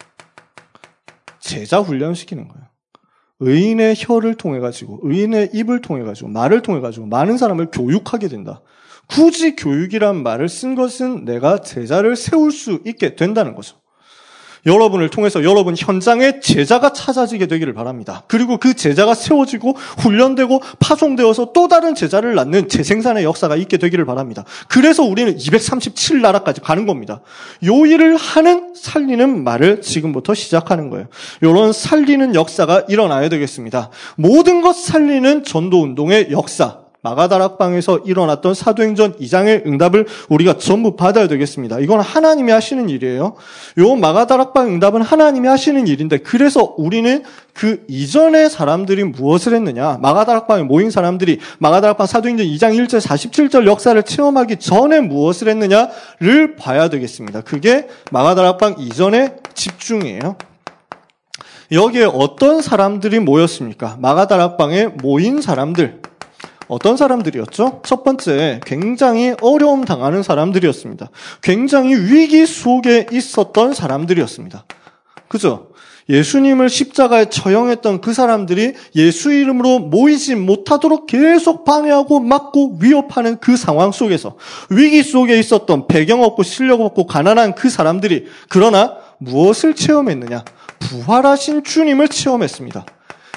제자 훈련시키는 거예요. 의인의 혀를 통해 가지고, 의인의 입을 통해 가지고, 말을 통해 가지고 많은 사람을 교육하게 된다. 굳이 교육이란 말을 쓴 것은 내가 제자를 세울 수 있게 된다는 거죠. 여러분을 통해서 여러분 현장에 제자가 찾아지게 되기를 바랍니다. 그리고 그 제자가 세워지고 훈련되고 파송되어서 또 다른 제자를 낳는 재생산의 역사가 있게 되기를 바랍니다. 그래서 우리는 이백삼십칠 나라까지 가는 겁니다. 요 일을 하는 살리는 말을 지금부터 시작하는 거예요. 이런 살리는 역사가 일어나야 되겠습니다. 모든 것 살리는 전도운동의 역사. 마가다락방에서 일어났던 사도행전 이 장의 응답을 우리가 전부 받아야 되겠습니다. 이건 하나님이 하시는 일이에요. 요 마가다락방 응답은 하나님이 하시는 일인데 그래서 우리는 그 이전의 사람들이 무엇을 했느냐. 마가다락방에 모인 사람들이 마가다락방 사도행전 이 장 일 절 사십칠 절 역사를 체험하기 전에 무엇을 했느냐를 봐야 되겠습니다. 그게 마가다락방 이전의 집중이에요. 여기에 어떤 사람들이 모였습니까? 마가다락방에 모인 사람들. 어떤 사람들이었죠? 첫 번째, 굉장히 어려움 당하는 사람들이었습니다. 굉장히 위기 속에 있었던 사람들이었습니다. 그죠? 예수님을 십자가에 처형했던 그 사람들이 예수 이름으로 모이지 못하도록 계속 방해하고 막고 위협하는 그 상황 속에서 위기 속에 있었던 배경 없고 실력 없고 가난한 그 사람들이 그러나 무엇을 체험했느냐? 부활하신 주님을 체험했습니다.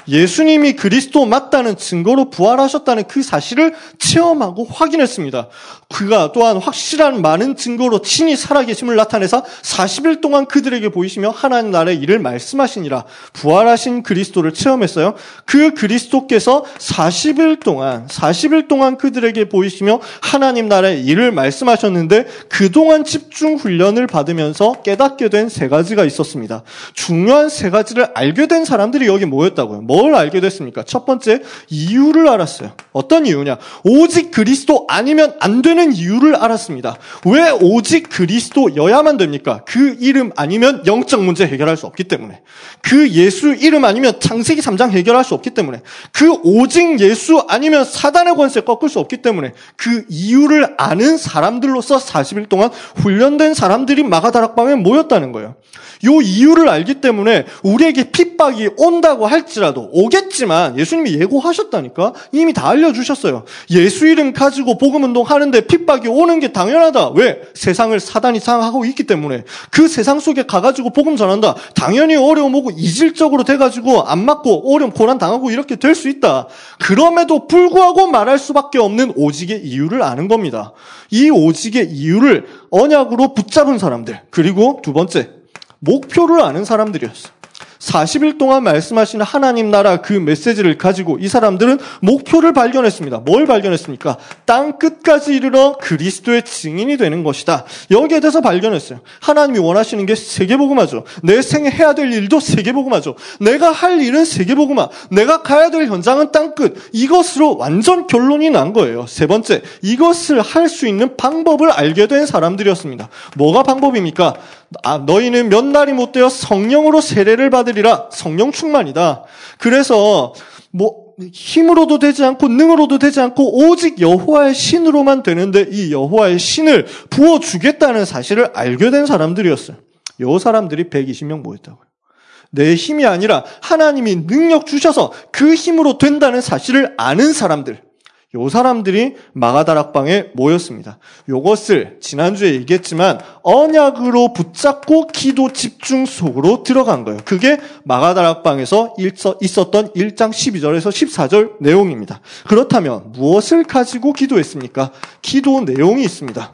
예수님이 그리스도 맞다는 증거로 부활하셨다는 그 사실을 체험하고 확인했습니다. 그가 또한 확실한 많은 증거로 친히 살아계심을 나타내사 사십 일 동안 그들에게 보이시며 하나님 나라의 일을 말씀하시니라. 부활하신 그리스도를 체험했어요. 그 그리스도께서 사십 일 동안 사십 일 동안 그들에게 보이시며 하나님 나라의 일을 말씀하셨는데 그동안 집중 훈련을 받으면서 깨닫게 된 세 가지가 있었습니다. 중요한 세 가지를 알게 된 사람들이 여기 모였다고요. 뭘 알게 됐습니까? 첫 번째, 이유를 알았어요. 어떤 이유냐? 오직 그리스도 아니면 안 되는 이유를 알았습니다. 왜 오직 그리스도여야만 됩니까? 그 이름 아니면 영적 문제 해결할 수 없기 때문에. 그 예수 이름 아니면 창세기 삼 장 해결할 수 없기 때문에. 그 오직 예수 아니면 사단의 권세 꺾을 수 없기 때문에. 그 이유를 아는 사람들로서 사십 일 동안 훈련된 사람들이 마가다락방에 모였다는 거예요. 이 이유를 알기 때문에 우리에게 핍박이 온다고 할지라도 오겠지만 예수님이 예고하셨다니까. 이미 다 알려주셨어요. 예수 이름 가지고 복음운동 하는데 핍박이 오는 게 당연하다. 왜? 세상을 사단이 장악하고 있기 때문에. 그 세상 속에 가가지고 복음 전한다. 당연히 어려움 오고 이질적으로 돼가지고 안 맞고 어려움 고난 당하고 이렇게 될 수 있다. 그럼에도 불구하고 말할 수밖에 없는 오직의 이유를 아는 겁니다. 이 오직의 이유를 언약으로 붙잡은 사람들. 그리고 두 번째, 목표를 아는 사람들이었어요. 사십 일 동안 말씀하시는 하나님 나라 그 메시지를 가지고 이 사람들은 목표를 발견했습니다. 뭘 발견했습니까? 땅 끝까지 이르러 그리스도의 증인이 되는 것이다. 여기에 대해서 발견했어요. 하나님이 원하시는 게 세계복음화죠. 내 생에 해야 될 일도 세계복음화죠. 내가 할 일은 세계복음화. 내가 가야 될 현장은 땅 끝. 이것으로 완전 결론이 난 거예요. 세 번째, 이것을 할 수 있는 방법을 알게 된 사람들이었습니다. 뭐가 방법입니까? 아, 너희는 몇 날이 못 되어 성령으로 세례를 받으리라. 성령 충만이다. 그래서 뭐 힘으로도 되지 않고 능으로도 되지 않고 오직 여호와의 신으로만 되는데 이 여호와의 신을 부어주겠다는 사실을 알게 된 사람들이었어요. 요 사람들이 백이십 명 모였다고요. 내 힘이 아니라 하나님이 능력 주셔서 그 힘으로 된다는 사실을 아는 사람들. 요 사람들이 마가다락방에 모였습니다. 요것을 지난주에 얘기했지만 언약으로 붙잡고 기도 집중 속으로 들어간 거예요. 그게 마가다락방에서 있었던 일 장 십이 절에서 십사 절 내용입니다. 그렇다면 무엇을 가지고 기도했습니까? 기도 내용이 있습니다.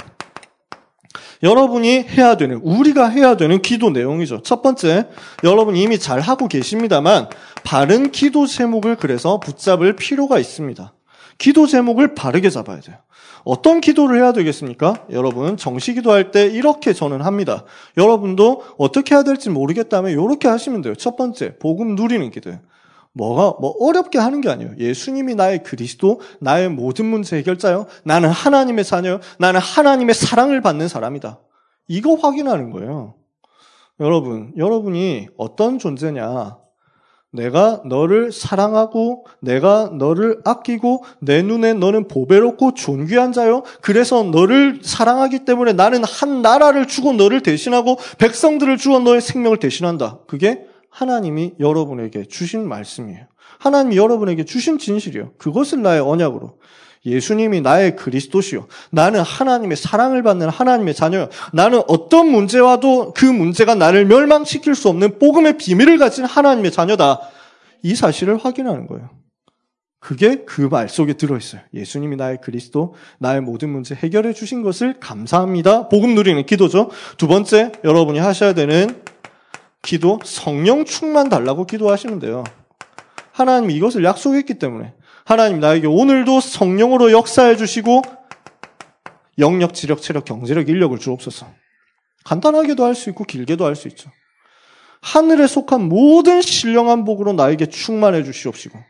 여러분이 해야 되는, 우리가 해야 되는 기도 내용이죠. 첫 번째, 여러분이 이미 잘 하고 계십니다만 바른 기도 제목을 그래서 붙잡을 필요가 있습니다. 기도 제목을 바르게 잡아야 돼요. 어떤 기도를 해야 되겠습니까? 여러분, 정시 기도할 때 이렇게 저는 합니다. 여러분도 어떻게 해야 될지 모르겠다면 이렇게 하시면 돼요. 첫 번째, 복음 누리는 기도예요. 뭐가, 뭐 어렵게 하는 게 아니에요. 예수님이 나의 그리스도, 나의 모든 문제 해결자요. 나는 하나님의 자녀요. 나는 하나님의 사랑을 받는 사람이다. 이거 확인하는 거예요. 여러분, 여러분이 어떤 존재냐? 내가 너를 사랑하고 내가 너를 아끼고 내 눈에 너는 보배롭고 존귀한 자요. 그래서 너를 사랑하기 때문에 나는 한 나라를 주고 너를 대신하고 백성들을 주어 너의 생명을 대신한다. 그게 하나님이 여러분에게 주신 말씀이에요. 하나님이 여러분에게 주신 진실이에요. 그것을 나의 언약으로. 예수님이 나의 그리스도시요. 나는 하나님의 사랑을 받는 하나님의 자녀요. 나는 어떤 문제와도 그 문제가 나를 멸망시킬 수 없는 복음의 비밀을 가진 하나님의 자녀다. 이 사실을 확인하는 거예요. 그게 그 말 속에 들어있어요. 예수님이 나의 그리스도, 나의 모든 문제 해결해 주신 것을 감사합니다. 복음 누리는 기도죠. 두 번째, 여러분이 하셔야 되는 기도, 성령 충만 달라고 기도하시면 돼요. 하나님이 이것을 약속했기 때문에 하나님 나에게 오늘도 성령으로 역사해 주시고 영력, 지력, 체력, 경제력, 인력을 주옵소서. 간단하게도 할 수 있고 길게도 할 수 있죠. 하늘에 속한 모든 신령한 복으로 나에게 충만해 주시옵시고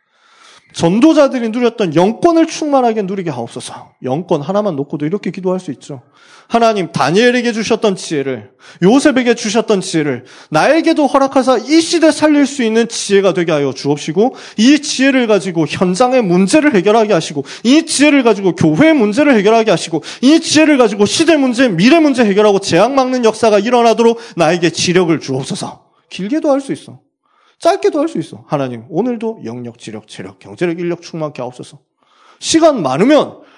전도자들이 누렸던 영권을 충만하게 누리게 하옵소서. 영권 하나만 놓고도 이렇게 기도할 수 있죠. 하나님, 다니엘에게 주셨던 지혜를, 요셉에게 주셨던 지혜를 나에게도 허락하사 이 시대 살릴 수 있는 지혜가 되게 하여 주옵시고 이 지혜를 가지고 현장의 문제를 해결하게 하시고 이 지혜를 가지고 교회의 문제를 해결하게 하시고 이 지혜를 가지고 시대 문제, 미래 문제 해결하고 재앙 막는 역사가 일어나도록 나에게 지력을 주옵소서. 길게도 할 수 있어. 짧게도 할 수 있어. 하나님, 오늘도 영력, 지력, 체력, 경제력, 인력 충만케 하옵소서. 시간 많으면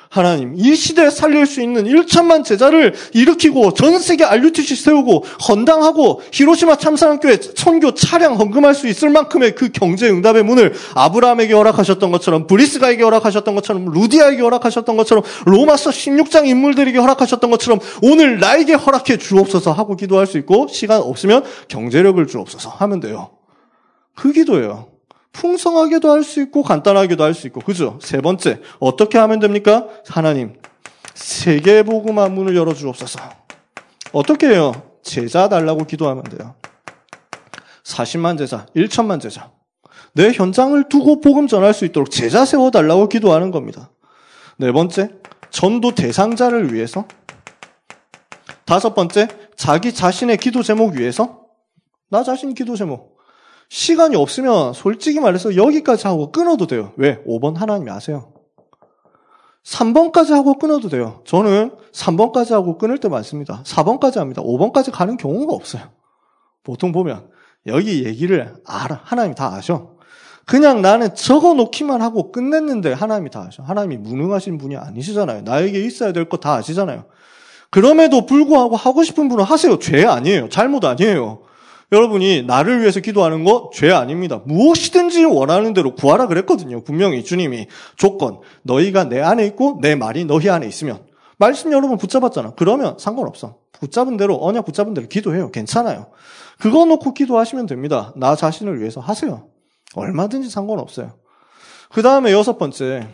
하나님, 이 시대에 살릴 수 있는 일천만 제자를 일으키고 전 세계 알유티씨 세우고 헌당하고 히로시마 참사랑교회 선교 차량 헌금할 수 있을 만큼의 그 경제 응답의 문을 아브라함에게 허락하셨던 것처럼, 브리스가에게 허락하셨던 것처럼, 루디아에게 허락하셨던 것처럼, 로마서 십육 장 인물들에게 허락하셨던 것처럼 오늘 나에게 허락해 주옵소서 하고 기도할 수 있고, 시간 없으면 경제력을 주옵소서 하면 돼요. 그 기도예요. 풍성하게도 할 수 있고 간단하게도 할 수 있고, 그죠? 세 번째, 어떻게 하면 됩니까? 하나님, 세계복음화 문을 열어주옵소서. 어떻게 해요? 제자 달라고 기도하면 돼요. 사십만 제자, 일천만 제자. 내 현장을 두고 복음 전할 수 있도록 제자 세워달라고 기도하는 겁니다. 네 번째, 전도 대상자를 위해서. 다섯 번째, 자기 자신의 기도 제목 위해서. 나 자신 기도 제목. 시간이 없으면 솔직히 말해서 여기까지 하고 끊어도 돼요. 왜? 오 번 하나님이 아세요. 삼 번까지 하고 끊어도 돼요. 저는 삼 번까지 하고 끊을 때 많습니다. 사 번까지 합니다. 오 번까지 가는 경우가 없어요. 보통 보면 여기 얘기를 알아. 하나님이 다 아셔. 그냥 나는 적어놓기만 하고 끝냈는데 하나님이 다 아셔. 하나님이 무능하신 분이 아니시잖아요. 나에게 있어야 될 거 다 아시잖아요. 그럼에도 불구하고 하고 싶은 분은 하세요. 죄 아니에요. 잘못 아니에요. 여러분이 나를 위해서 기도하는 거 죄 아닙니다. 무엇이든지 원하는 대로 구하라 그랬거든요. 분명히 주님이. 조건, 너희가 내 안에 있고 내 말이 너희 안에 있으면. 말씀 여러분 붙잡았잖아. 그러면 상관없어. 붙잡은 대로, 언약 붙잡은 대로 기도해요. 괜찮아요. 그거 놓고 기도하시면 됩니다. 나 자신을 위해서 하세요. 얼마든지 상관없어요. 그 다음에 여섯 번째,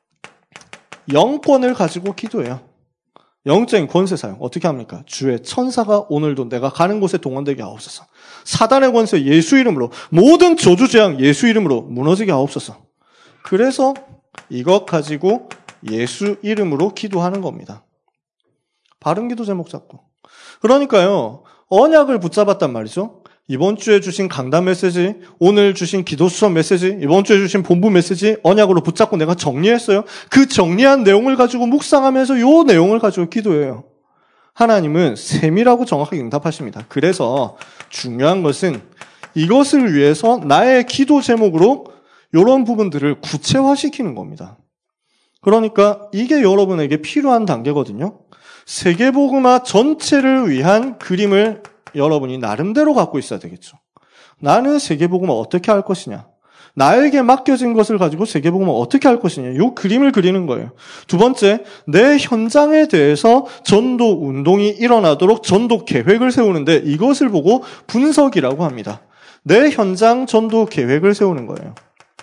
영권을 가지고 기도해요. 영적인 권세 사용 어떻게 합니까? 주의 천사가 오늘도 내가 가는 곳에 동원되게 하옵소서. 사단의 권세 예수 이름으로, 모든 저주 재앙 예수 이름으로 무너지게 하옵소서. 그래서 이것 가지고 예수 이름으로 기도하는 겁니다. 바른 기도 제목 잡고. 그러니까요, 언약을 붙잡았단 말이죠. 이번 주에 주신 강단 메시지, 오늘 주신 기도 수업 메시지, 이번 주에 주신 본부 메시지 언약으로 붙잡고 내가 정리했어요. 그 정리한 내용을 가지고 묵상하면서 이 내용을 가지고 기도해요. 하나님은 세밀하고 정확하게 응답하십니다. 그래서 중요한 것은 이것을 위해서 나의 기도 제목으로 이런 부분들을 구체화시키는 겁니다. 그러니까 이게 여러분에게 필요한 단계거든요. 세계복음화 전체를 위한 그림을 여러분이 나름대로 갖고 있어야 되겠죠. 나는 세계복음화 어떻게 할 것이냐. 나에게 맡겨진 것을 가지고 세계복음화 어떻게 할 것이냐. 이 그림을 그리는 거예요. 두 번째, 내 현장에 대해서 전도 운동이 일어나도록 전도 계획을 세우는데 이것을 보고 분석이라고 합니다. 내 현장 전도 계획을 세우는 거예요.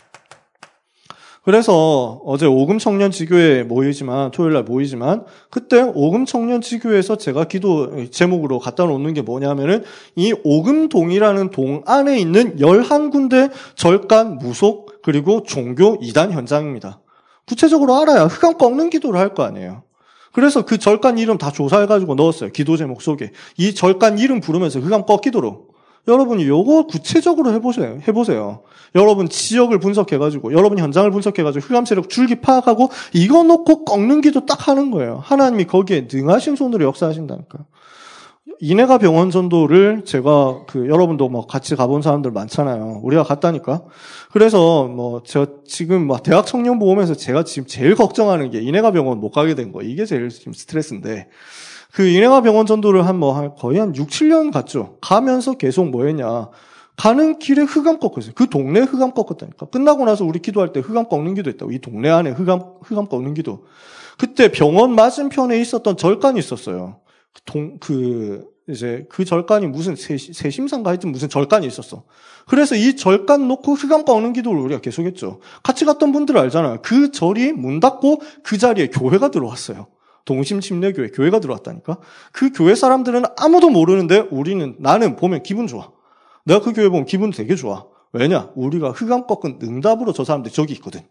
그래서 어제 오금 청년 지교회 모이지만, 토요일날 모이지만, 그때 오금 청년 지교회에서 제가 기도 제목으로 갖다 놓는 게 뭐냐면은, 이 오금동이라는 동 안에 있는 열한 군데 절간, 무속, 그리고 종교 이단 현장입니다. 구체적으로 알아야 흑암 꺾는 기도를 할 거 아니에요. 그래서 그 절간 이름 다 조사해가지고 넣었어요. 기도 제목 속에. 이 절간 이름 부르면서 흑암 꺾이도록. 여러분이 요거 구체적으로 해보세요. 해보세요. 여러분 지역을 분석해가지고, 여러분 현장을 분석해가지고 흑암 세력 줄기 파악하고 이거 놓고 꺾는 기도 딱 하는 거예요. 하나님이 거기에 능하신 손으로 역사하신다니까요. 이내가 병원 전도를 제가 그 여러분도 뭐 같이 가본 사람들 많잖아요. 우리가 갔다니까. 그래서 뭐 제가 지금 막 대학 청년 보험에서 제가 지금 제일 걱정하는 게 이내가 병원 못 가게 된 거. 이게 제일 지금 스트레스인데. 그 인해가 병원 전도를 한 뭐 거의 한 육, 칠 년 갔죠. 가면서 계속 뭐 했냐. 가는 길에 흑암 꺾었어요. 그 동네에 흑암 꺾었다니까. 끝나고 나서 우리 기도할 때 흑암 꺾는 기도 했다고. 이 동네 안에 흑암, 흑암 꺾는 기도. 그때 병원 맞은편에 있었던 절간이 있었어요. 동, 그, 이제 그 절간이 무슨 세시, 세심산가 하여튼 무슨 절간이 있었어. 그래서 이 절간 놓고 흑암 꺾는 기도를 우리가 계속했죠. 같이 갔던 분들 알잖아요. 그 절이 문 닫고 그 자리에 교회가 들어왔어요. 동심침례교회, 교회가 들어왔다니까. 그 교회 사람들은 아무도 모르는데 우리는, 나는 보면 기분 좋아. 내가 그 교회 보면 기분 되게 좋아. 왜냐? 우리가 흑암 꺾은 응답으로 저 사람들이 저기 있거든.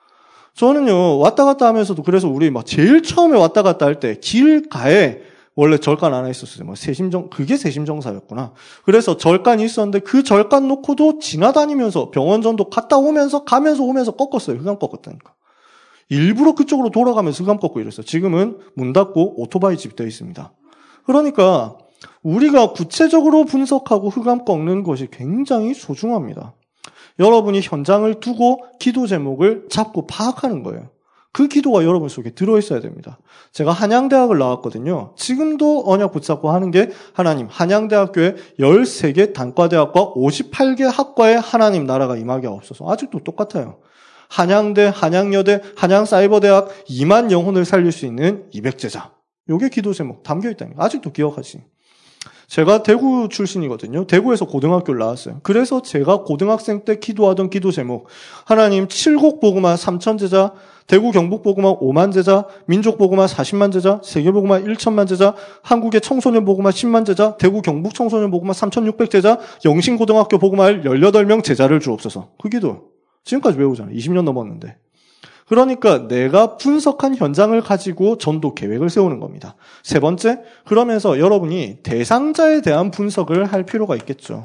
저는요, 왔다 갔다 하면서도 그래서 우리 막 제일 처음에 왔다 갔다 할 때 길가에 원래 절간 하나 있었어요. 뭐 세심정, 그게 세심정사였구나. 그래서 절간이 있었는데 그 절간 놓고도 지나다니면서 병원 전도 갔다 오면서 가면서 오면서 꺾었어요. 흑암 꺾었다니까. 일부러 그쪽으로 돌아가면서 흑암 꺾고 이랬어요. 지금은 문 닫고 오토바이 집이 되어 있습니다. 그러니까 우리가 구체적으로 분석하고 흑암 꺾는 것이 굉장히 소중합니다. 여러분이 현장을 두고 기도 제목을 잡고 파악하는 거예요. 그 기도가 여러분 속에 들어있어야 됩니다. 제가 한양대학을 나왔거든요. 지금도 언약 붙잡고 하는 게 하나님, 한양대학교에 열세 개 단과대학과 오십팔 개 학과에 하나님 나라가 임하게 없어서 아직도 똑같아요. 한양대, 한양여대, 한양사이버대학 이만 영혼을 살릴 수 있는 이백 제자. 요게 기도 제목 담겨있다는 거 아직도 기억하지. 제가 대구 출신이거든요. 대구에서 고등학교를 나왔어요. 그래서 제가 고등학생 때 기도하던 기도 제목 하나님 칠곡 복음화 삼천 제자, 대구 경북 복음화 오만 제자, 민족 복음화 사십만 제자, 세계 복음화 일천만 제자, 한국의 청소년 복음화 십만 제자, 대구 경북 청소년 복음화 삼천육백 제자, 영신고등학교 복음화 열여덟 명 제자를 주옵소서. 그 기도 지금까지 외우잖아요. 이십 년 넘었는데. 그러니까 내가 분석한 현장을 가지고 전도 계획을 세우는 겁니다. 세 번째, 그러면서 여러분이 대상자에 대한 분석을 할 필요가 있겠죠.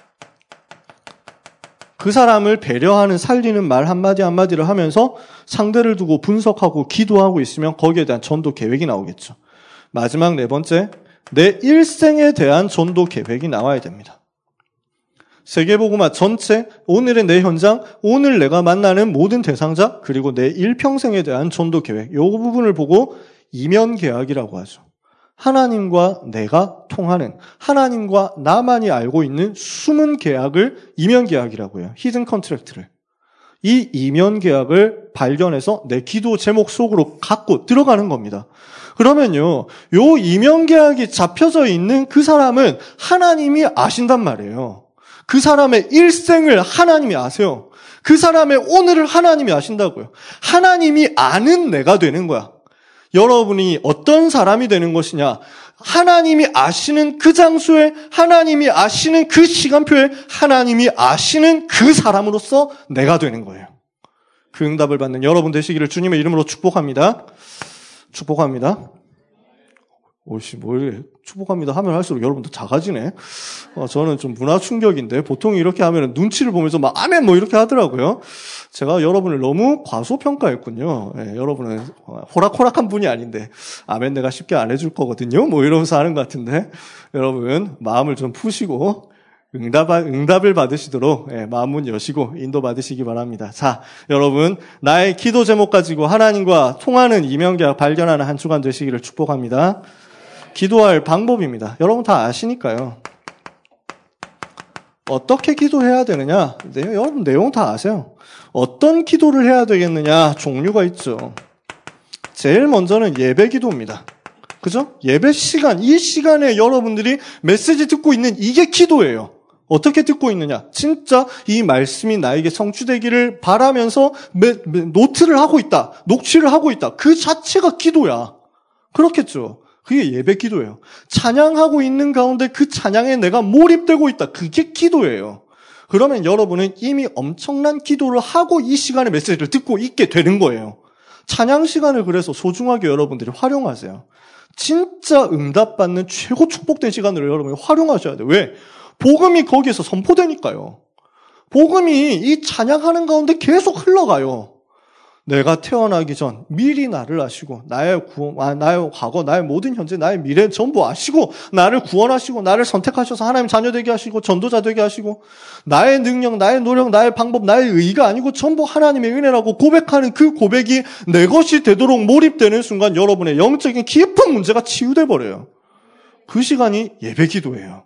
그 사람을 배려하는 살리는 말 한마디 한마디를 하면서 상대를 두고 분석하고 기도하고 있으면 거기에 대한 전도 계획이 나오겠죠. 마지막 네 번째, 내 일생에 대한 전도 계획이 나와야 됩니다. 세계복음화 전체, 오늘의 내 현장, 오늘 내가 만나는 모든 대상자, 그리고 내 일평생에 대한 전도 계획, 이 부분을 보고 이면계약이라고 하죠. 하나님과 내가 통하는, 하나님과 나만이 알고 있는 숨은 계약을 이면계약이라고 해요. 히든 컨트랙트를. 이 이면계약을 발견해서 내 기도 제목 속으로 갖고 들어가는 겁니다. 그러면요, 요 이면계약이 잡혀져 있는 그 사람은 하나님이 아신단 말이에요. 그 사람의 일생을 하나님이 아세요. 그 사람의 오늘을 하나님이 아신다고요. 하나님이 아는 내가 되는 거야. 여러분이 어떤 사람이 되는 것이냐. 하나님이 아시는 그 장소에, 하나님이 아시는 그 시간표에, 하나님이 아시는 그 사람으로서 내가 되는 거예요. 그 응답을 받는 여러분 되시기를 주님의 이름으로 축복합니다. 축복합니다. 오씨, 뭘 축복합니다 하면 할수록 여러분도 작아지네. 어, 저는 좀 문화 충격인데 보통 이렇게 하면 눈치를 보면서 막 아멘 뭐 이렇게 하더라고요. 제가 여러분을 너무 과소평가했군요. 예, 여러분은 호락호락한 분이 아닌데 아멘 내가 쉽게 안 해줄 거거든요. 뭐 이러면서 하는 것 같은데 여러분 마음을 좀 푸시고 응답, 응답을 받으시도록 예, 마음문 여시고 인도 받으시기 바랍니다. 자, 여러분 나의 기도 제목 가지고 하나님과 통하는 이면계약 발견하는 한 주간 되시기를 축복합니다. 기도할 방법입니다. 여러분 다 아시니까요. 어떻게 기도해야 되느냐? 네, 여러분 내용 다 아세요. 어떤 기도를 해야 되겠느냐? 종류가 있죠. 제일 먼저는 예배 기도입니다. 그죠? 예배 시간, 이 시간에 여러분들이 메시지 듣고 있는 이게 기도예요. 어떻게 듣고 있느냐? 진짜 이 말씀이 나에게 성취되기를 바라면서 메, 메, 노트를 하고 있다. 녹취를 하고 있다. 그 자체가 기도야. 그렇겠죠. 그게 예배 기도예요. 찬양하고 있는 가운데 그 찬양에 내가 몰입되고 있다. 그게 기도예요. 그러면 여러분은 이미 엄청난 기도를 하고 이 시간에 메시지를 듣고 있게 되는 거예요. 찬양 시간을 그래서 소중하게 여러분들이 활용하세요. 진짜 응답받는 최고 축복된 시간을 여러분이 활용하셔야 돼요. 왜? 복음이 거기에서 선포되니까요. 복음이 이 찬양하는 가운데 계속 흘러가요. 내가 태어나기 전 미리 나를 아시고 나의 구원, 아, 나의 과거, 나의 모든 현재, 나의 미래 전부 아시고 나를 구원하시고 나를 선택하셔서 하나님 자녀 되게 하시고 전도자 되게 하시고 나의 능력, 나의 노력, 나의 방법, 나의 의의가 아니고 전부 하나님의 은혜라고 고백하는 그 고백이 내 것이 되도록 몰입되는 순간 여러분의 영적인 깊은 문제가 치유돼 버려요. 그 시간이 예배 기도예요.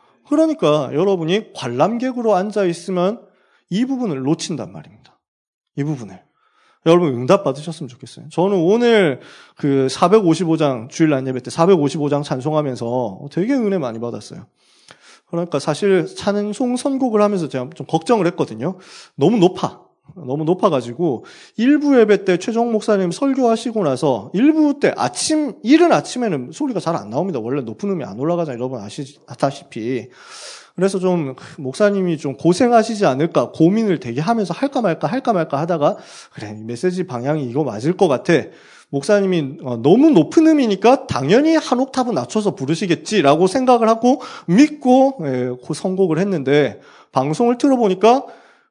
그러니까 여러분이 관람객으로 앉아 있으면 이 부분을 놓친단 말입니다. 이 부분을. 여러분 응답 받으셨으면 좋겠어요. 저는 오늘 그 사백오십오 장 주일날 예배 때 사백오십오 장 찬송하면서 되게 은혜 많이 받았어요. 그러니까 사실 찬송 선곡을 하면서 제가 좀 걱정을 했거든요. 너무 높아. 너무 높아가지고 일부 예배 때 최종 목사님 설교하시고 나서 일부 때 아침 이른 아침에는 소리가 잘 안 나옵니다. 원래 높은 음이 안 올라가잖아요. 여러분 아시다시피. 그래서 좀 목사님이 좀 고생하시지 않을까 고민을 되게 하면서 할까 말까 할까 말까 하다가 그래 메시지 방향이 이거 맞을 것 같아. 목사님이 너무 높은 음이니까 당연히 한 옥타브 낮춰서 부르시겠지라고 생각을 하고 믿고 그 선곡을 했는데 방송을 틀어보니까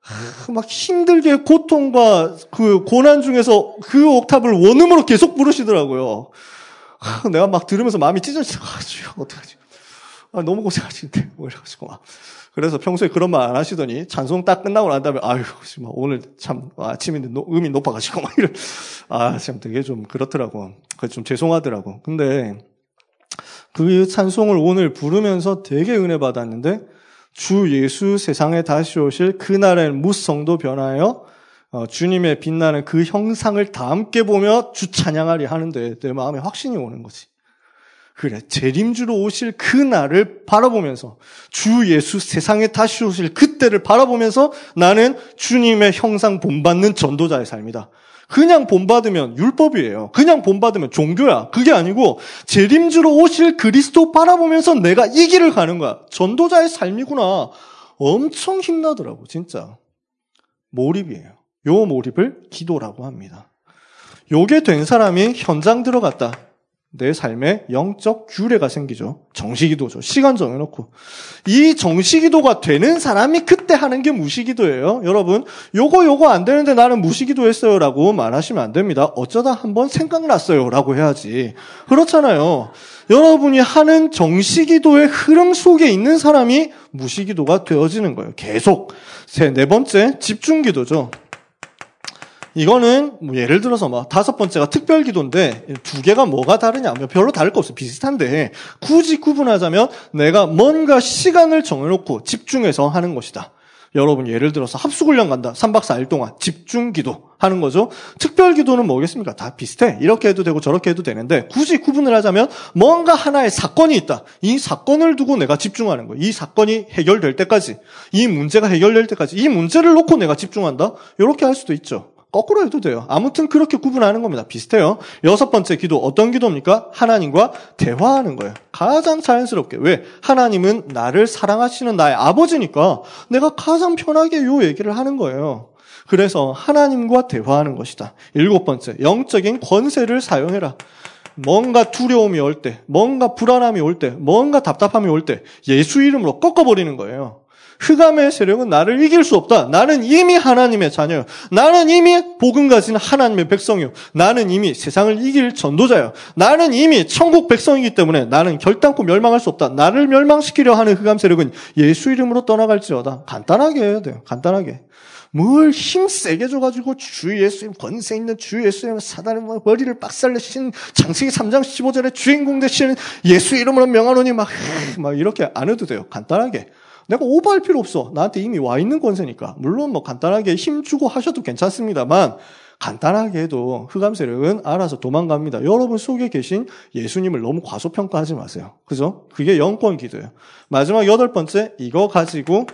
막 힘들게 고통과 그 고난 중에서 그 옥탑을 원음으로 계속 부르시더라고요. 내가 막 들으면서 마음이 찢어져가지고 어떡하지? 아, 너무 고생하시는데 뭐 이래가지고 막 그래서 평소에 그런 말 안 하시더니 찬송 딱 끝나고 난 다음에 아유 오늘 참 아침인데 음이 높아가지고 막 이런 아 참 되게 좀 그렇더라고. 그래서 좀 죄송하더라고. 근데 그 찬송을 오늘 부르면서 되게 은혜 받았는데 주 예수 세상에 다시 오실 그날엔 무성도 변하여 어, 주님의 빛나는 그 형상을 다 함께 보며 주 찬양하리 하는데 내 마음에 확신이 오는 거지. 그래, 재림주로 오실 그 날을 바라보면서 주 예수 세상에 다시 오실 그때를 바라보면서 나는 주님의 형상 본받는 전도자의 삶이다. 그냥 본받으면 율법이에요. 그냥 본받으면 종교야. 그게 아니고 재림주로 오실 그리스도 바라보면서 내가 이 길을 가는 거야. 전도자의 삶이구나. 엄청 힘나더라고, 진짜. 몰입이에요. 요 몰입을 기도라고 합니다. 요게 된 사람이 현장 들어갔다. 내 삶에 영적 규례가 생기죠. 정시기도죠. 시간 정해놓고. 이 정시기도가 되는 사람이 그때 하는 게 무시기도예요. 여러분, 요거 요거 안 되는데 나는 무시기도했어요 라고 말하시면 안 됩니다. 어쩌다 한번 생각났어요 라고 해야지. 그렇잖아요. 여러분이 하는 정시기도의 흐름 속에 있는 사람이 무시기도가 되어지는 거예요. 계속. 세, 네 번째, 집중기도죠. 이거는 뭐 예를 들어서 막 다섯 번째가 특별기도인데 두 개가 뭐가 다르냐면 별로 다를 거 없어요. 비슷한데 굳이 구분하자면 내가 뭔가 시간을 정해놓고 집중해서 하는 것이다. 여러분 예를 들어서 합숙훈련 간다. 삼 박 사 일 동안 집중기도 하는 거죠. 특별기도는 뭐겠습니까? 다 비슷해. 이렇게 해도 되고 저렇게 해도 되는데 굳이 구분을 하자면 뭔가 하나의 사건이 있다. 이 사건을 두고 내가 집중하는 거예요. 이 사건이 해결될 때까지, 이 문제가 해결될 때까지, 이 문제를 놓고 내가 집중한다. 이렇게 할 수도 있죠. 거꾸로 해도 돼요. 아무튼 그렇게 구분하는 겁니다. 비슷해요. 여섯 번째 기도, 어떤 기도입니까? 하나님과 대화하는 거예요. 가장 자연스럽게. 왜? 하나님은 나를 사랑하시는 나의 아버지니까 내가 가장 편하게 요 얘기를 하는 거예요. 그래서 하나님과 대화하는 것이다. 일곱 번째, 영적인 권세를 사용해라. 뭔가 두려움이 올 때, 뭔가 불안함이 올 때, 뭔가 답답함이 올 때 예수 이름으로 꺾어버리는 거예요. 흑암의 세력은 나를 이길 수 없다. 나는 이미 하나님의 자녀요. 나는 이미 복음 가진 하나님의 백성이요. 나는 이미 세상을 이길 전도자요. 나는 이미 천국 백성이기 때문에 나는 결단코 멸망할 수 없다. 나를 멸망시키려 하는 흑암 세력은 예수 이름으로 떠나갈지어다. 간단하게 해야 돼요. 간단하게. 뭘 힘 세게 줘가지고 주 예수님 권세 있는 주 예수님 사단의 머리를 빡살내신 창세기 삼 장 십오 절에 주인공 되시는 예수 이름으로 명하노니 막, 막 이렇게 안 해도 돼요. 간단하게. 내가 오버할 필요 없어. 나한테 이미 와 있는 권세니까. 물론 뭐 간단하게 힘주고 하셔도 괜찮습니다만 간단하게 해도 흑암 세력은 알아서 도망갑니다. 여러분 속에 계신 예수님을 너무 과소평가하지 마세요. 그죠? 그게 영권 기도예요. 마지막 여덟 번째, 이거 가지고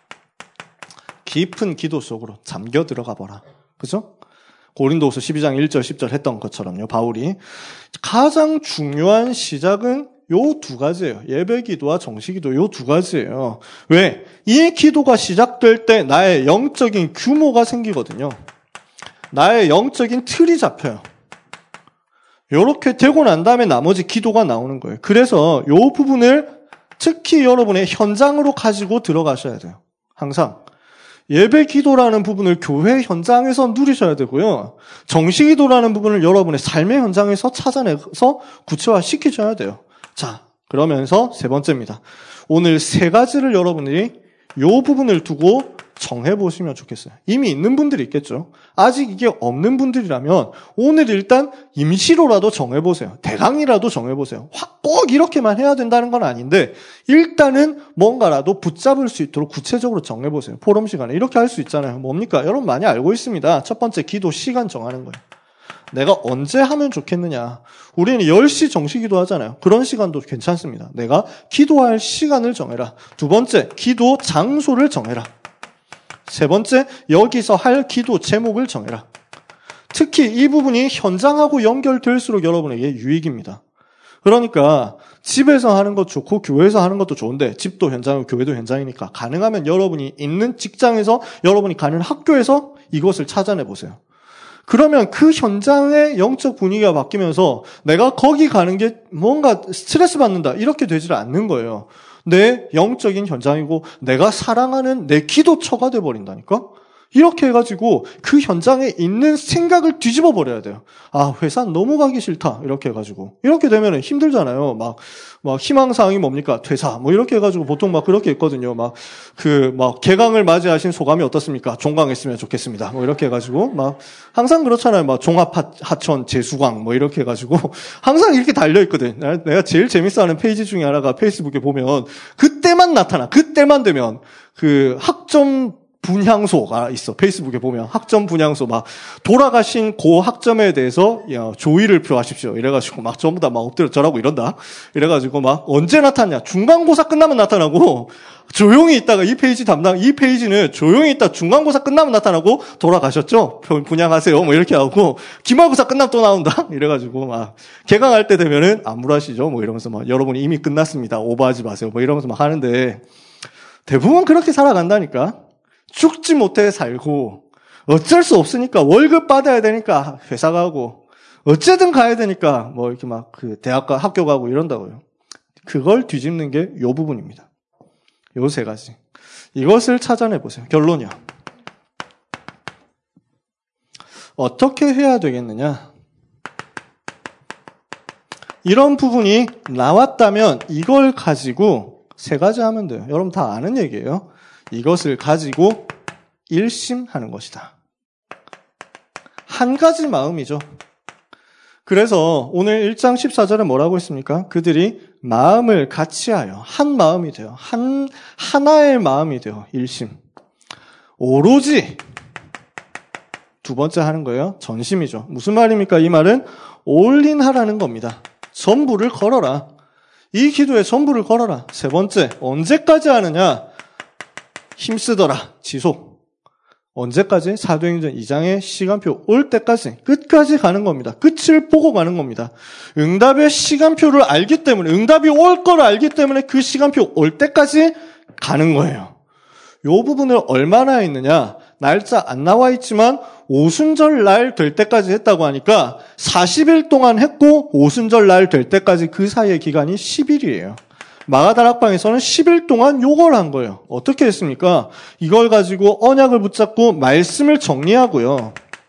깊은 기도 속으로 잠겨 들어가 보라. 그죠? 고린도후서 십이 장 일 절 십 절 했던 것처럼요. 바울이 가장 중요한 시작은 요 두 가지예요. 예배 기도와 정시 기도 요 두 가지예요. 왜? 이 기도가 시작될 때 나의 영적인 규모가 생기거든요. 나의 영적인 틀이 잡혀요. 요렇게 되고 난 다음에 나머지 기도가 나오는 거예요. 그래서 요 부분을 특히 여러분의 현장으로 가지고 들어가셔야 돼요. 항상. 예배 기도라는 부분을 교회 현장에서 누리셔야 되고요. 정시 기도라는 부분을 여러분의 삶의 현장에서 찾아내서 구체화시키셔야 돼요. 자, 그러면서 세 번째입니다. 오늘 세 가지를 여러분들이 요 부분을 두고 정해보시면 좋겠어요. 이미 있는 분들이 있겠죠. 아직 이게 없는 분들이라면 오늘 일단 임시로라도 정해보세요. 대강이라도 정해보세요. 확 꼭 이렇게만 해야 된다는 건 아닌데 일단은 뭔가라도 붙잡을 수 있도록 구체적으로 정해보세요. 포럼 시간에 이렇게 할 수 있잖아요. 뭡니까? 여러분 많이 알고 있습니다. 첫 번째, 기도 시간 정하는 거예요. 내가 언제 하면 좋겠느냐. 우리는 열 시 정시기도 하잖아요. 그런 시간도 괜찮습니다. 내가 기도할 시간을 정해라. 두 번째, 기도 장소를 정해라. 세 번째, 여기서 할 기도 제목을 정해라. 특히 이 부분이 현장하고 연결될수록 여러분에게 유익입니다. 그러니까 집에서 하는 것 좋고 교회에서 하는 것도 좋은데 집도 현장이고 교회도 현장이니까 가능하면 여러분이 있는 직장에서 여러분이 가는 학교에서 이것을 찾아내 보세요. 그러면 그 현장의 영적 분위기가 바뀌면서 내가 거기 가는 게 뭔가 스트레스 받는다 이렇게 되지를 않는 거예요. 내 영적인 현장이고 내가 사랑하는 내 기도처가 돼버린다니까? 이렇게 해가지고 그 현장에 있는 생각을 뒤집어 버려야 돼요. 아, 회사 너무 가기 싫다. 이렇게 해가지고. 이렇게 되면 힘들잖아요. 막, 막 희망사항이 뭡니까? 퇴사. 뭐 이렇게 해가지고 보통 막 그렇게 있거든요. 막, 그, 막, 개강을 맞이하신 소감이 어떻습니까? 종강했으면 좋겠습니다. 뭐 이렇게 해가지고. 막, 항상 그렇잖아요. 막, 종합하천 재수강. 뭐 이렇게 해가지고. 항상 이렇게 달려있거든. 내가 제일 재밌어 하는 페이지 중에 하나가 페이스북에 보면, 그때만 나타나. 그때만 되면, 그, 학점, 분향소가 있어. 페이스북에 보면 학점 분향소 막 돌아가신 고 학점에 대해서 야, 조의를 표하십시오. 이래가지고 막 전부 다 막 엎드려 절하고 이런다. 이래가지고 막 언제 나타나냐? 중간고사 끝나면 나타나고 조용히 있다가 이 페이지 담당 이 페이지는 조용히 있다 중간고사 끝나면 나타나고 돌아가셨죠? 분향하세요. 뭐 이렇게 하고 기말고사 끝나면 또 나온다. 이래가지고 막 개강할 때 되면은 안무라시죠. 뭐 이러면서 막 여러분이 이미 끝났습니다. 오버하지 마세요. 뭐 이러면서 막 하는데 대부분 그렇게 살아간다니까. 죽지 못해 살고 어쩔 수 없으니까 월급 받아야 되니까 회사 가고 어쨌든 가야 되니까 뭐 이렇게 막 그 대학 가 학교 가고 이런다고요. 그걸 뒤집는 게 요 부분입니다. 요 세 가지. 이것을 찾아내 보세요. 결론이야. 어떻게 해야 되겠느냐? 이런 부분이 나왔다면 이걸 가지고 세 가지 하면 돼요. 여러분 다 아는 얘기예요. 이것을 가지고 일심하는 것이다. 한 가지 마음이죠. 그래서 오늘 일 장 십사 절에 뭐라고 했습니까? 그들이 마음을 같이하여 한 마음이 돼요. 한 하나의 마음이 돼요. 일심. 오로지 두 번째 하는 거예요. 전심이죠. 무슨 말입니까? 이 말은 올인하라는 겁니다. 전부를 걸어라. 이 기도에 전부를 걸어라. 세 번째, 언제까지 하느냐? 힘쓰더라. 지속. 언제까지? 사도행전 이 장의 시간표 올 때까지 끝까지 가는 겁니다. 끝을 보고 가는 겁니다. 응답의 시간표를 알기 때문에 응답이 올 걸 알기 때문에 그 시간표 올 때까지 가는 거예요. 이 부분을 얼마나 했느냐? 날짜 안 나와 있지만 오순절 날 될 때까지 했다고 하니까 사십 일 동안 했고 오순절 날 될 때까지 그 사이의 기간이 십 일이에요. 마가다락방에서는 십 일 동안 요걸 한 거예요. 어떻게 했습니까? 이걸 가지고 언약을 붙잡고 말씀을 정리하고요.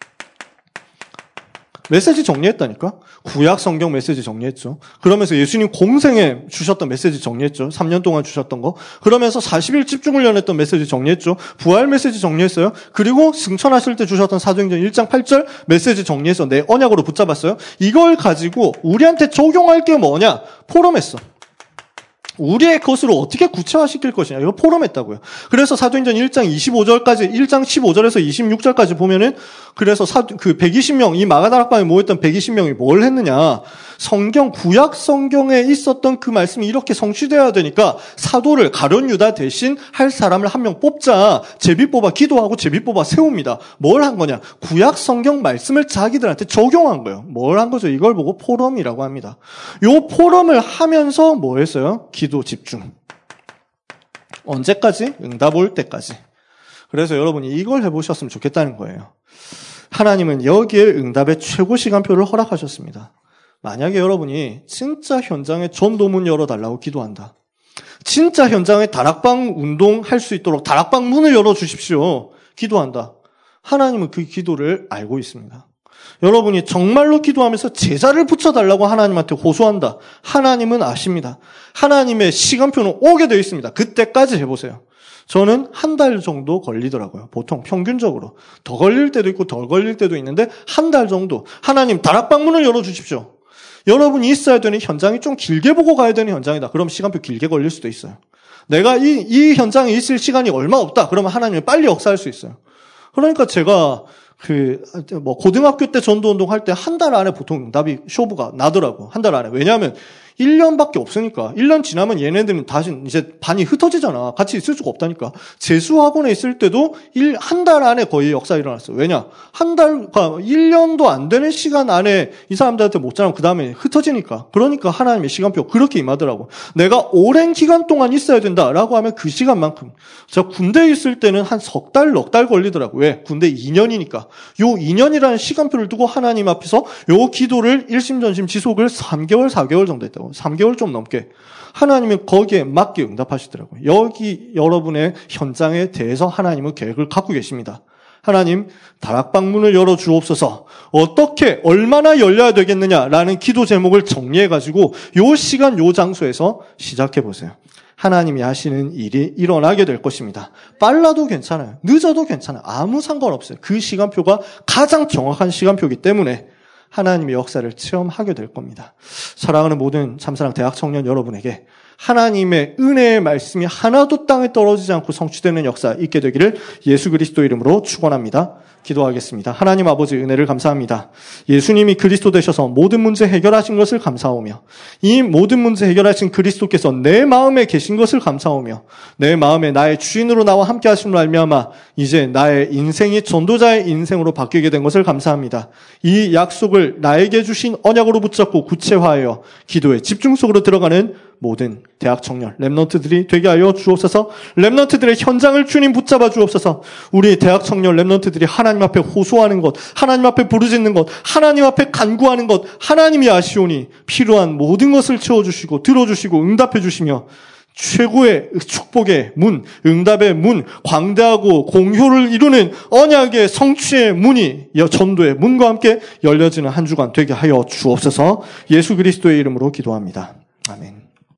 메시지 정리했다니까? 구약 성경 메시지 정리했죠. 그러면서 예수님 공생에 주셨던 메시지 정리했죠. 삼 년 동안 주셨던 거. 그러면서 사십 일 집중훈련 했던 메시지 정리했죠. 부활 메시지 정리했어요. 그리고 승천하실 때 주셨던 사도행전 일 장 팔 절 메시지 정리해서 내 언약으로 붙잡았어요. 이걸 가지고 우리한테 적용할 게 뭐냐? 포럼했어. 우리의 것으로 어떻게 구체화시킬 것이냐. 이거 포럼했다고요. 그래서 사도행전 일 장 이십오 절까지, 일 장 십오 절에서 이십육 절까지 보면은, 그래서 사, 그 백이십 명, 이 마가다락방에 모였던 백이십 명이 뭘 했느냐. 성경, 구약 성경에 있었던 그 말씀이 이렇게 성취되어야 되니까 사도를 가룟 유다 대신 할 사람을 한 명 뽑자. 제비 뽑아 기도하고 제비 뽑아 세웁니다. 뭘 한 거냐. 구약 성경 말씀을 자기들한테 적용한 거예요. 뭘 한 거죠. 이걸 보고 포럼이라고 합니다. 요 포럼을 하면서 뭐 했어요? 기도 집중. 언제까지? 응답 올 때까지. 그래서 여러분이 이걸 해보셨으면 좋겠다는 거예요. 하나님은 여기에 응답의 최고 시간표를 허락하셨습니다. 만약에 여러분이 진짜 현장에 전도문 열어달라고 기도한다. 진짜 현장에 다락방 운동할 수 있도록 다락방 문을 열어주십시오. 기도한다. 하나님은 그 기도를 알고 있습니다. 여러분이 정말로 기도하면서 제자를 붙여달라고 하나님한테 호소한다. 하나님은 아십니다. 하나님의 시간표는 오게 되어 있습니다. 그때까지 해보세요. 저는 한 달 정도 걸리더라고요. 보통 평균적으로. 더 걸릴 때도 있고 덜 걸릴 때도 있는데 한 달 정도. 하나님 다락방 문을 열어주십시오. 여러분이 있어야 되는 현장이 좀 길게 보고 가야 되는 현장이다. 그럼 시간표 길게 걸릴 수도 있어요. 내가 이, 이 현장에 있을 시간이 얼마 없다. 그러면 하나님이 빨리 역사할 수 있어요. 그러니까 제가 그, 뭐, 고등학교 때 전도운동 할 때 한 달 안에 보통 응답이 쇼부가 나더라고. 한 달 안에. 왜냐하면 일 년밖에 없으니까. 일 년 지나면 얘네들은 다시 이제 반이 흩어지잖아. 같이 있을 수가 없다니까. 재수학원에 있을 때도 일, 한 달 안에 거의 역사 일어났어요. 왜냐? 한 달, 일 년도 안 되는 시간 안에 이 사람들한테 못 자라면 그 다음에 흩어지니까. 그러니까 하나님의 시간표 그렇게 임하더라고. 내가 오랜 기간 동안 있어야 된다라고 하면 그 시간만큼. 저 군대에 있을 때는 한 석 달, 넉 달 걸리더라고. 왜? 군대 이 년이니까. 요 이 년이라는 시간표를 두고 하나님 앞에서 요 기도를 일심전심 지속을 삼 개월, 사 개월 정도 했다고. 삼 개월 좀 넘게. 하나님은 거기에 맞게 응답하시더라고요. 여기 여러분의 현장에 대해서 하나님은 계획을 갖고 계십니다. 하나님, 다락방 문을 열어 주옵소서. 어떻게 얼마나 열려야 되겠느냐라는 기도 제목을 정리해가지고 요 시간 요 장소에서 시작해 보세요. 하나님이 하시는 일이 일어나게 될 것입니다. 빨라도 괜찮아요. 늦어도 괜찮아요. 아무 상관없어요. 그 시간표가 가장 정확한 시간표이기 때문에 하나님의 역사를 체험하게 될 겁니다. 사랑하는 모든 참사랑 대학 청년 여러분에게 하나님의 은혜의 말씀이 하나도 땅에 떨어지지 않고 성취되는 역사 있게 되기를 예수 그리스도 이름으로 축원합니다. 기도하겠습니다. 하나님 아버지 은혜를 감사합니다. 예수님이 그리스도 되셔서 모든 문제 해결하신 것을 감사하오며 이 모든 문제 해결하신 그리스도께서 내 마음에 계신 것을 감사하오며 내 마음에 나의 주인으로 나와 함께 하심으로 말미암아 이제 나의 인생이 전도자의 인생으로 바뀌게 된 것을 감사합니다. 이 약속을 나에게 주신 언약으로 붙잡고 구체화하여 기도의 집중 속으로 들어가는 모든 대학 청년 렘넌트들이 되게 하여 주옵소서. 렘넌트들의 현장을 주님 붙잡아 주옵소서. 우리 대학 청년 렘넌트들이 하나님 앞에 호소하는 것, 하나님 앞에 부르짖는 것, 하나님 앞에 간구하는 것, 하나님이 아시오니 필요한 모든 것을 채워주시고 들어주시고 응답해 주시며 최고의 축복의 문, 응답의 문, 광대하고 공효를 이루는 언약의 성취의 문이 전도의 문과 함께 열려지는 한 주간 되게 하여 주옵소서. 예수 그리스도의 이름으로 기도합니다. 아멘.